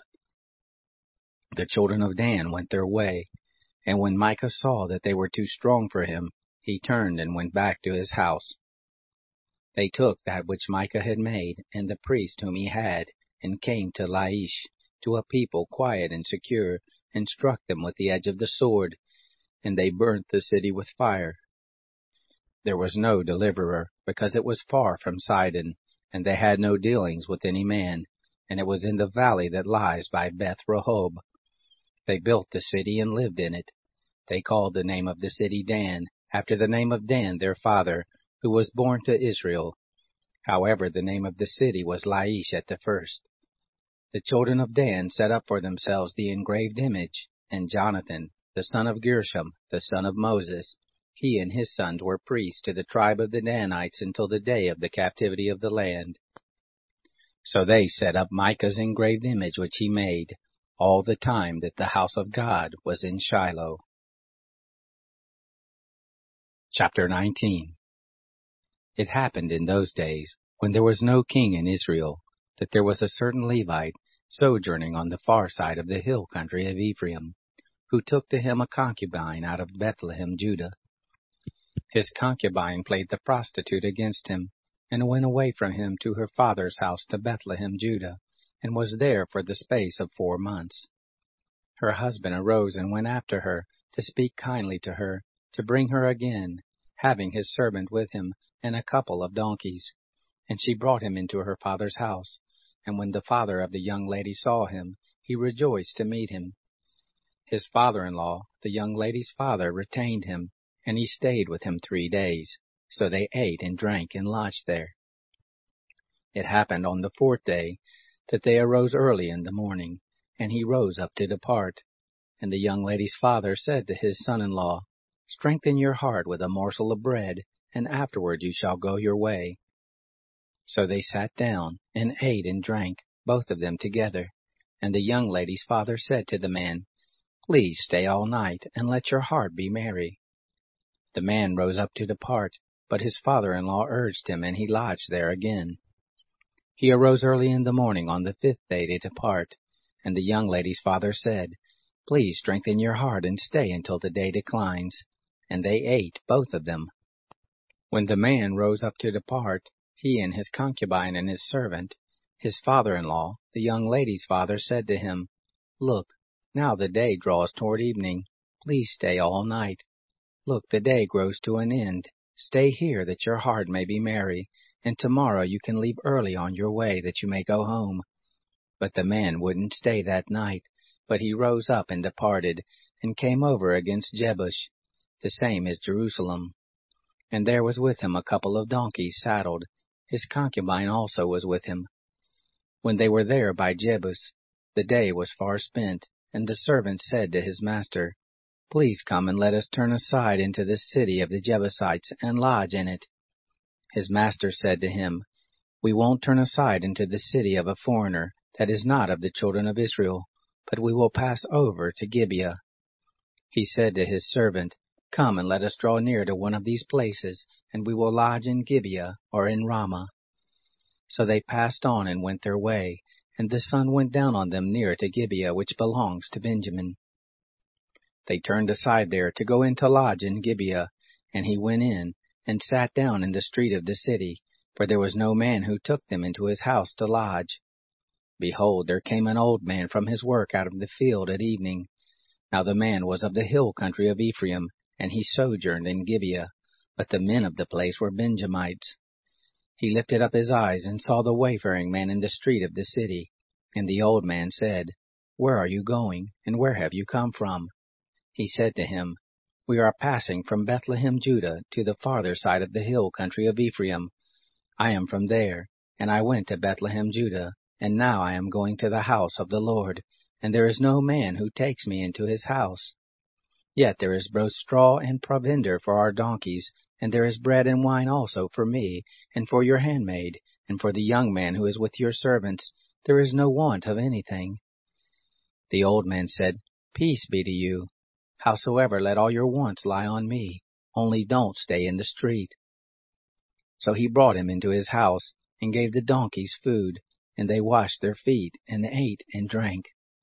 The children of Dan went their way, and when Micah saw that they were too strong for him, he turned and went back to his house. They took that which Micah had made, and the priest whom he had, and came to Laish, to a people quiet and secure, and struck them with the edge of the sword, and they burnt the city with fire. There was no deliverer, because it was far from Sidon, and they had no dealings with any man, and it was in the valley that lies by Beth Rehob. They built the city and lived in it. They called the name of the city Dan, after the name of Dan their father, who was born to Israel. However, the name of the city was Laish at the first. The children of Dan set up for themselves the engraved image, and Jonathan, the son of Gershom, the son of Moses, he and his sons were priests to the tribe of the Danites until the day of the captivity of the land. So they set up Micah's engraved image which he made, all the time that the house of God was in Shiloh. Chapter 19. It happened in those days, when there was no king in Israel, that there was a certain Levite sojourning on the far side of the hill country of Ephraim, who took to him a concubine out of Bethlehem, Judah. His concubine played the prostitute against him, and went away from him to her father's house to Bethlehem, Judah, and was there for the space of 4 months. Her husband arose and went after her, to speak kindly to her, to bring her again, having his servant with him, and a couple of donkeys. And she brought him into her father's house. And when the father of the young lady saw him, he rejoiced to meet him. His father-in-law, the young lady's father, retained him, and he stayed with him 3 days. So they ate and drank and lodged there. It happened on the 4th day that they arose early in the morning, and he rose up to depart. And the young lady's father said to his son-in-law, "Strengthen your heart with a morsel of bread, and afterward you shall go your way." So they sat down, and ate and drank, both of them together. And the young lady's father said to the man, "Please stay all night, and let your heart be merry." The man rose up to depart, but his father-in-law urged him, and he lodged there again. He arose early in the morning on the 5th day to depart, and the young lady's father said, "Please strengthen your heart, and stay until the day declines." And they ate, both of them. When the man rose up to depart, he and his concubine and his servant, his father-in-law, the young lady's father, said to him, "Look, now the day draws toward evening. Please stay all night. Look, the day grows to an end. Stay here that your heart may be merry, and tomorrow you can leave early on your way that you may go home." But the man wouldn't stay that night, but he rose up and departed, and came over against Jebus, the same is Jerusalem. And there was with him a couple of donkeys saddled. His concubine also was with him. When they were there by Jebus, the day was far spent, and the servant said to his master, "Please come and let us turn aside into the city of the Jebusites, and lodge in it." His master said to him, "We won't turn aside into the city of a foreigner that is not of the children of Israel, but we will pass over to Gibeah." He said to his servant, "Come and let us draw near to one of these places, and we will lodge in Gibeah or in Ramah." So they passed on and went their way, and the sun went down on them near to Gibeah, which belongs to Benjamin. They turned aside there to go in to lodge in Gibeah, and he went in, and sat down in the street of the city, for there was no man who took them into his house to lodge. Behold, there came an old man from his work out of the field at evening. Now the man was of the hill country of Ephraim, and he sojourned in Gibeah, but the men of the place were Benjamites. He lifted up his eyes and saw the wayfaring man in the street of the city. And the old man said, Where are you going, and where have you come from? He said to him, We are passing from Bethlehem, Judah, to the farther side of the hill country of Ephraim. I am from there, and I went to Bethlehem, Judah, and now I am going to the house of the Lord, and there is no man who takes me into his house. Yet there is both straw and provender for our donkeys, and there is bread and wine also for me, and for your handmaid, and for the young man who is with your servants. There is no want of anything. The old man said, Peace be to you. Howsoever, let all your wants lie on me, only don't stay in the street. So he brought him into his house, and gave the donkeys food, and they washed their feet, and ate and drank.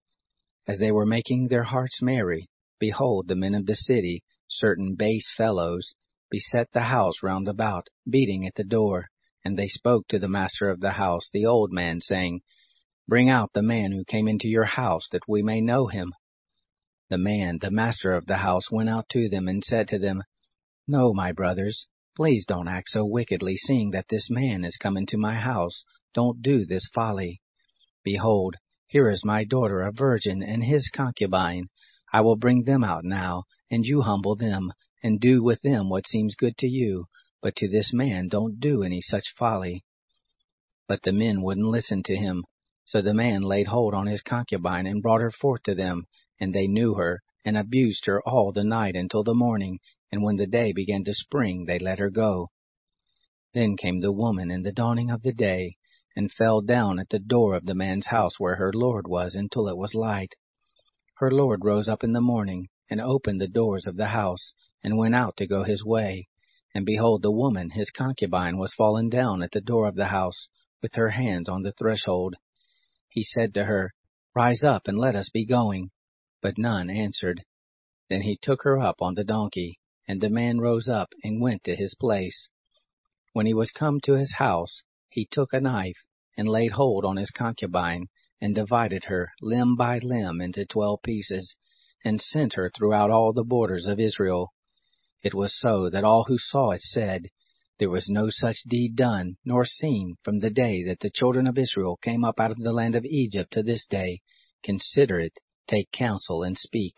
As they were making their hearts merry, behold, the men of the city, certain base fellows, beset the house round about, beating at the door. And they spoke to the master of the house, the old man, saying, Bring out the man who came into your house, that we may know him. The man, the master of the house, went out to them, and said to them, No, my brothers, please don't act so wickedly, seeing that this man is come into my house. Don't do this folly. Behold, here is my daughter, a virgin, and his concubine. I will bring them out now, and you humble them, and do with them what seems good to you, but to this man don't do any such folly. But the men wouldn't listen to him. So the man laid hold on his concubine, and brought her forth to them, and they knew her, and abused her all the night until the morning, and when the day began to spring, they let her go. Then came the woman in the dawning of the day, and fell down at the door of the man's house where her lord was, until it was light. Her lord rose up in the morning, and opened the doors of the house, and went out to go his way. And behold, the woman, his concubine, was fallen down at the door of the house, with her hands on the threshold. He said to her, Rise up, and let us be going. But none answered. Then he took her up on the donkey, and the man rose up and went to his place. When he was come to his house, he took a knife, and laid hold on his concubine, and divided her limb by limb into 12 pieces, and sent her throughout all the borders of Israel. It was so that all who saw it said, There was no such deed done, nor seen, from the day that the children of Israel came up out of the land of Egypt to this day. Consider it, take counsel, and speak.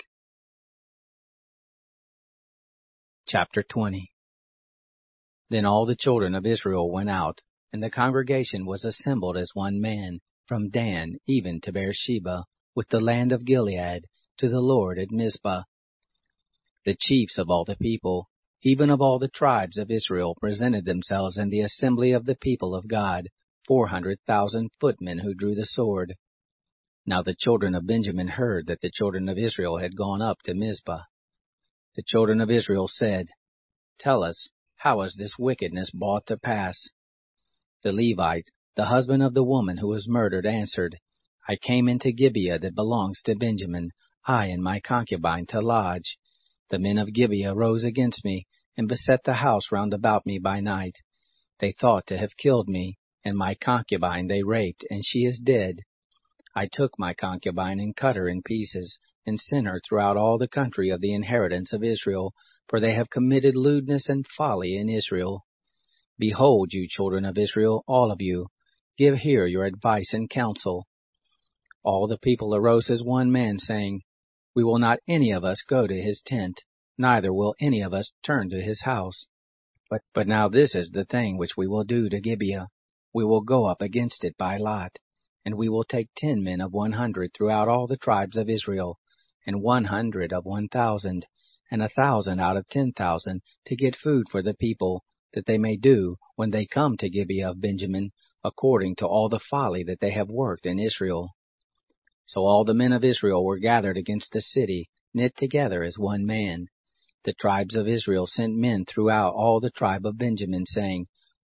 Chapter 20. Then all the children of Israel went out, and the congregation was assembled as one man, from Dan even to Beersheba, with the land of Gilead, to the Lord at Mizpah. The chiefs of all the people, even of all the tribes of Israel, presented themselves in the assembly of the people of God, 400,000 footmen who drew the sword. Now the children of Benjamin heard that the children of Israel had gone up to Mizpah. The children of Israel said, Tell us, how is this wickedness brought to pass? The Levite, the husband of the woman who was murdered, answered, I came into Gibeah that belongs to Benjamin, I and my concubine, to lodge. The men of Gibeah rose against me, and beset the house round about me by night. They thought to have killed me, and my concubine they raped, and she is dead. I took my concubine and cut her in pieces, and sent her throughout all the country of the inheritance of Israel, for they have committed lewdness and folly in Israel. Behold, you children of Israel, all of you, give here your advice and counsel. All the people arose as one man, saying, We will not any of us go to his tent, neither will any of us turn to his house. But now this is the thing which we will do to Gibeah. We will go up against it by lot, and we will take 10 men of 100 throughout all the tribes of Israel, and 100 of 1,000, and 1,000 out of 10,000, to get food for the people, that they may do, when they come to Gibeah of Benjamin, according to all the folly that they have worked in Israel. So all the men of Israel were gathered against the city, knit together as one man. The tribes of Israel sent men throughout all the tribe of Benjamin, saying,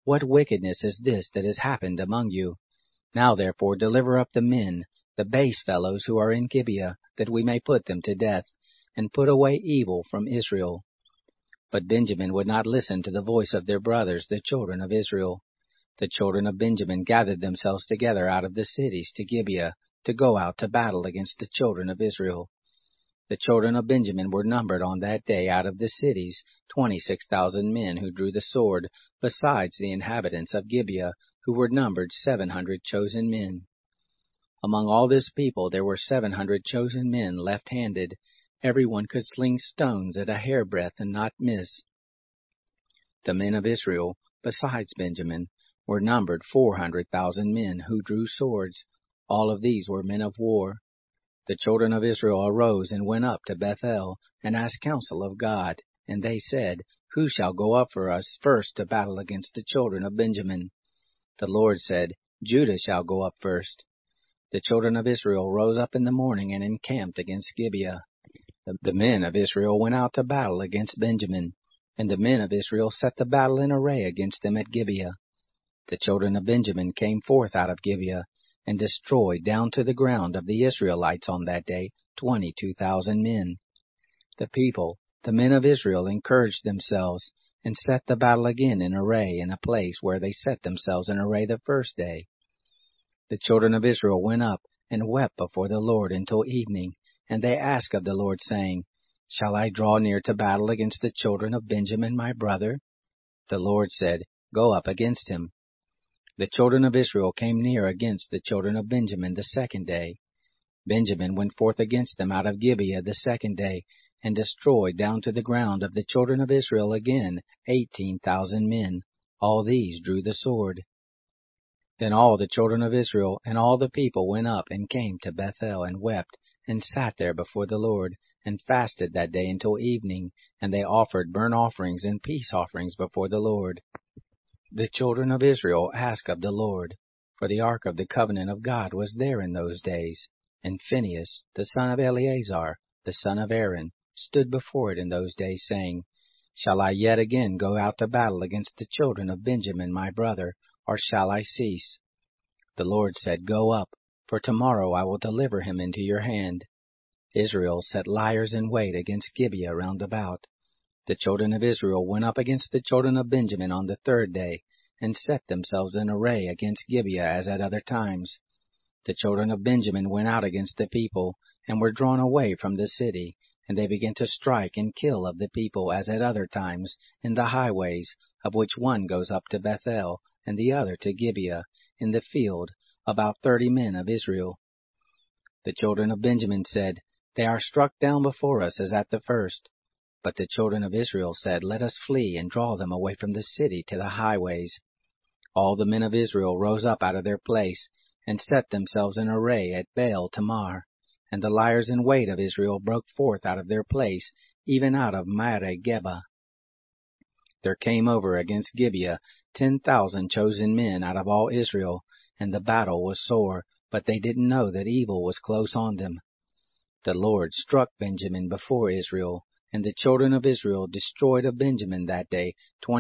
What wickedness is this that has happened among you? Now therefore deliver up the men, the base fellows who are in Gibeah, that we may put them to death, and put away evil from Israel. But Benjamin would not listen to the voice of their brothers, the children of Israel. The children of Benjamin gathered themselves together out of the cities to Gibeah, to go out to battle against the children of Israel. The children of Benjamin were numbered on that day out of the cities 26,000 men who drew the sword, besides the inhabitants of Gibeah, who were numbered 700 chosen men. Among all this people there were 700 chosen men left-handed. Every one could sling stones at a hairbreadth and not miss. The men of Israel, besides Benjamin, were numbered 400,000 men who drew swords. All of these were men of war. The children of Israel arose and went up to Bethel, and asked counsel of God. And they said, Who shall go up for us first to battle against the children of Benjamin? The Lord said, Judah shall go up first. The children of Israel rose up in the morning and encamped against Gibeah. The men of Israel went out to battle against Benjamin, and the men of Israel set the battle in array against them at Gibeah. The children of Benjamin came forth out of Gibeah, and destroyed down to the ground of the Israelites on that day 22,000 men. The people, the men of Israel, encouraged themselves, and set the battle again in array in a place where they set themselves in array the first day. The children of Israel went up and wept before the Lord until evening, and they asked of the Lord, saying, Shall I draw near to battle against the children of Benjamin my brother? The Lord said, Go up against him. The children of Israel came near against the children of Benjamin the second day. Benjamin went forth against them out of Gibeah the second day, and destroyed down to the ground of the children of Israel again 18,000 men. All these drew the sword. Then all the children of Israel and all the people went up and came to Bethel, and wept, and sat there before the Lord, and fasted that day until evening, and they offered burnt offerings and peace offerings before the Lord. The children of Israel asked of the Lord, for the ark of the covenant of God was there in those days, and Phinehas, the son of Eleazar, the son of Aaron, stood before it in those days, saying, Shall I yet again go out to battle against the children of Benjamin my brother, or shall I cease? The Lord said, Go up, for tomorrow I will deliver him into your hand. Israel set liers in wait against Gibeah round about. The children of Israel went up against the children of Benjamin on the third day, and set themselves in array against Gibeah as at other times. The children of Benjamin went out against the people, and were drawn away from the city, and they began to strike and kill of the people as at other times in the highways, of which one goes up to Bethel, and the other to Gibeah, in the field, about 30 men of Israel. The children of Benjamin said, They are struck down before us as at the first. But the children of Israel said, Let us flee and draw them away from the city to the highways. All the men of Israel rose up out of their place, and set themselves in array at Baal Tamar. And the liers in wait of Israel broke forth out of their place, even out of Maareh-Geba. There came over against Gibeah 10,000 chosen men out of all Israel, and the battle was sore, but they didn't know that evil was close on them. The Lord struck Benjamin before Israel, and the children of Israel destroyed of Benjamin that day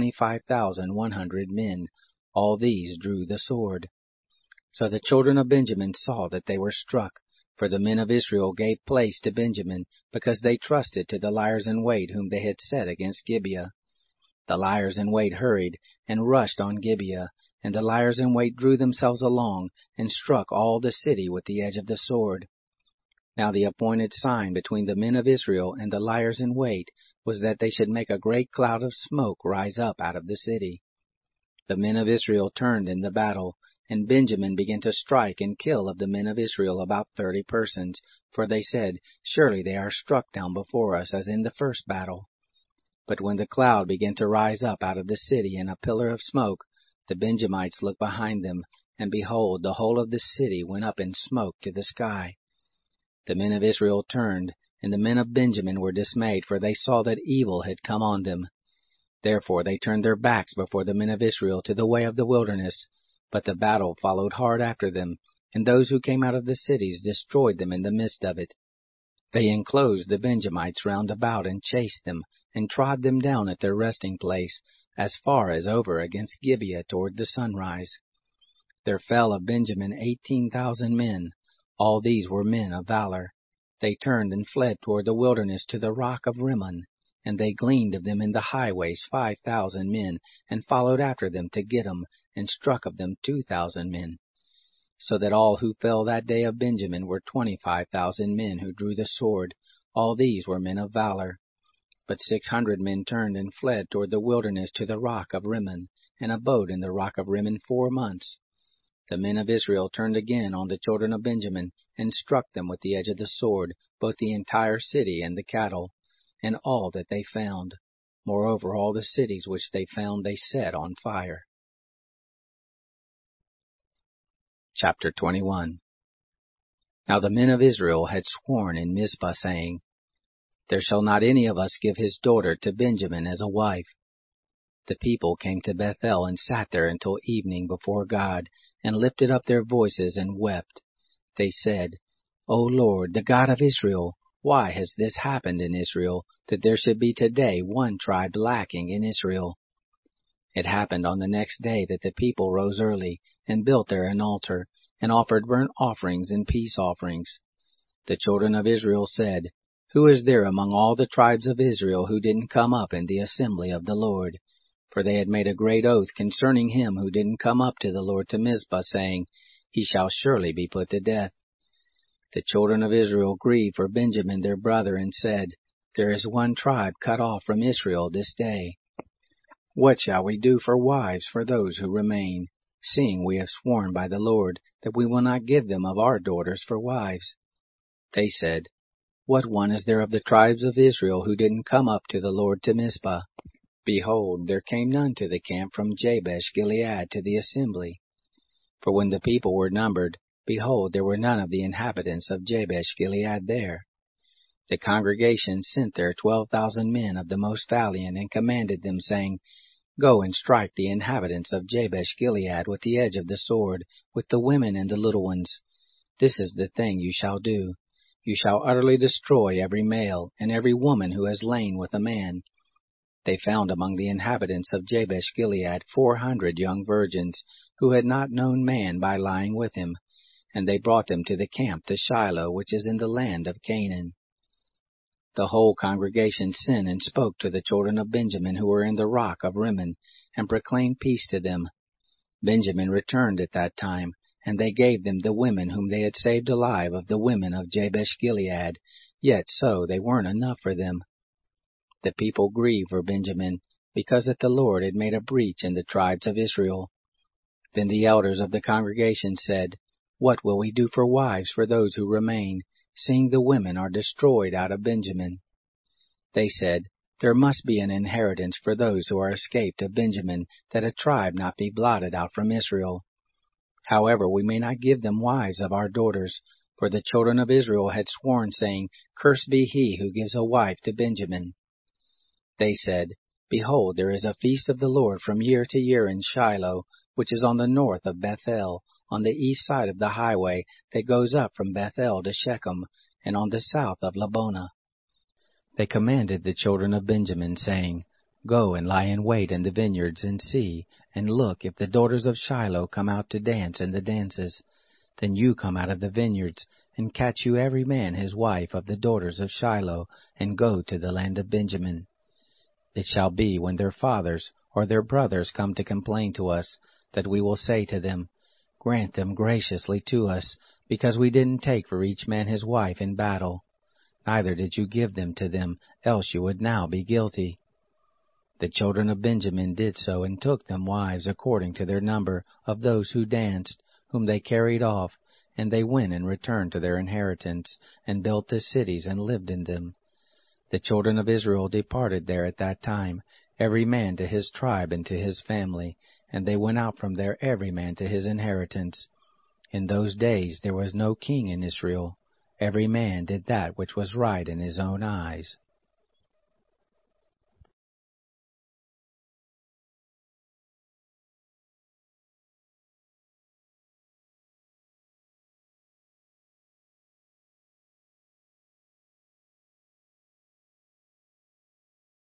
25,100 men. All these drew the sword. So the children of Benjamin saw that they were struck, for the men of Israel gave place to Benjamin, because they trusted to the liers in wait whom they had set against Gibeah. The liers in wait hurried, and rushed on Gibeah, and the liers in wait drew themselves along, and struck all the city with the edge of the sword. Now the appointed sign between the men of Israel and the liers in wait was that they should make a great cloud of smoke rise up out of the city. The men of Israel turned in the battle, and Benjamin began to strike and kill of the men of Israel about 30 persons, for they said, Surely they are struck down before us as in the first battle. But when the cloud began to rise up out of the city in a pillar of smoke, the Benjamites looked behind them, and behold, the whole of the city went up in smoke to the sky. The men of Israel turned, and the men of Benjamin were dismayed, for they saw that evil had come on them. Therefore they turned their backs before the men of Israel to the way of the wilderness. But the battle followed hard after them, and those who came out of the cities destroyed them in the midst of it. They enclosed the Benjamites round about, and chased them, and trod them down at their resting place, as far as over against Gibeah toward the sunrise. There fell of Benjamin 18,000 men. All these were men of valor. They turned and fled toward the wilderness to the rock of Rimmon. And they gleaned of them in the highways 5,000 men, and followed after them to Gittim, and struck of them 2,000 men. So that all who fell that day of Benjamin were 25,000 men who drew the sword. All these were men of valor. But 600 men turned and fled toward the wilderness to the rock of Rimmon, and abode in the rock of Rimmon 4 months. The men of Israel turned again on the children of Benjamin, and struck them with the edge of the sword, both the entire city and the cattle, and all that they found. Moreover, all the cities which they found they set on fire. Chapter 21. Now the men of Israel had sworn in Mizpah, saying, There shall not any of us give his daughter to Benjamin as a wife. The people came to Bethel and sat there until evening before God, and lifted up their voices and wept. They said, O Lord, the God of Israel, why has this happened in Israel, that there should be today one tribe lacking in Israel? It happened on the next day that the people rose early, and built there an altar, and offered burnt offerings and peace offerings. The children of Israel said, Who is there among all the tribes of Israel who didn't come up in the assembly of the Lord? For they had made a great oath concerning him who didn't come up to the Lord to Mizpah, saying, He shall surely be put to death. The children of Israel grieved for Benjamin their brother, and said, There is one tribe cut off from Israel this day. What shall we do for wives for those who remain, seeing we have sworn by the Lord that we will not give them of our daughters for wives? They said, What one is there of the tribes of Israel who didn't come up to the Lord to Mizpah? Behold, there came none to the camp from Jabesh Gilead to the assembly. For when the people were numbered, behold, there were none of the inhabitants of Jabesh Gilead there. The congregation sent there 12,000 men of the most valiant, and commanded them, saying, Go and strike the inhabitants of Jabesh Gilead with the edge of the sword, with the women and the little ones. This is the thing you shall do. You shall utterly destroy every male, and every woman who has lain with a man. They found among the inhabitants of Jabesh Gilead 400 young virgins, who had not known man by lying with him, and they brought them to the camp to Shiloh, which is in the land of Canaan. The whole congregation sent and spoke to the children of Benjamin who were in the rock of Rimmon, and proclaimed peace to them. Benjamin returned at that time, and they gave them the women whom they had saved alive of the women of Jabesh Gilead, yet so they weren't enough for them. The people grieved for Benjamin, because that the Lord had made a breach in the tribes of Israel. Then the elders of the congregation said, What will we do for wives for those who remain, seeing the women are destroyed out of Benjamin? They said, There must be an inheritance for those who are escaped of Benjamin, that a tribe not be blotted out from Israel. However, we may not give them wives of our daughters, for the children of Israel had sworn, saying, Cursed be he who gives a wife to Benjamin. They said, Behold, there is a feast of the Lord from year to year in Shiloh, which is on the north of Bethel, on the east side of the highway that goes up from Bethel to Shechem, and on the south of Labonah. They commanded the children of Benjamin, saying, Go and lie in wait in the vineyards, and see, and look, if the daughters of Shiloh come out to dance in the dances. Then you come out of the vineyards, and catch you every man his wife of the daughters of Shiloh, and go to the land of Benjamin. It shall be, when their fathers or their brothers come to complain to us, that we will say to them, Grant them graciously to us, because we didn't take for each man his wife in battle. Neither did you give them to them, else you would now be guilty. The children of Benjamin did so, and took them wives according to their number of those who danced, whom they carried off, and they went and returned to their inheritance, and built the cities and lived in them. The children of Israel departed there at that time, every man to his tribe and to his family, and they went out from there every man to his inheritance. In those days there was no king in Israel. Every man did that which was right in his own eyes.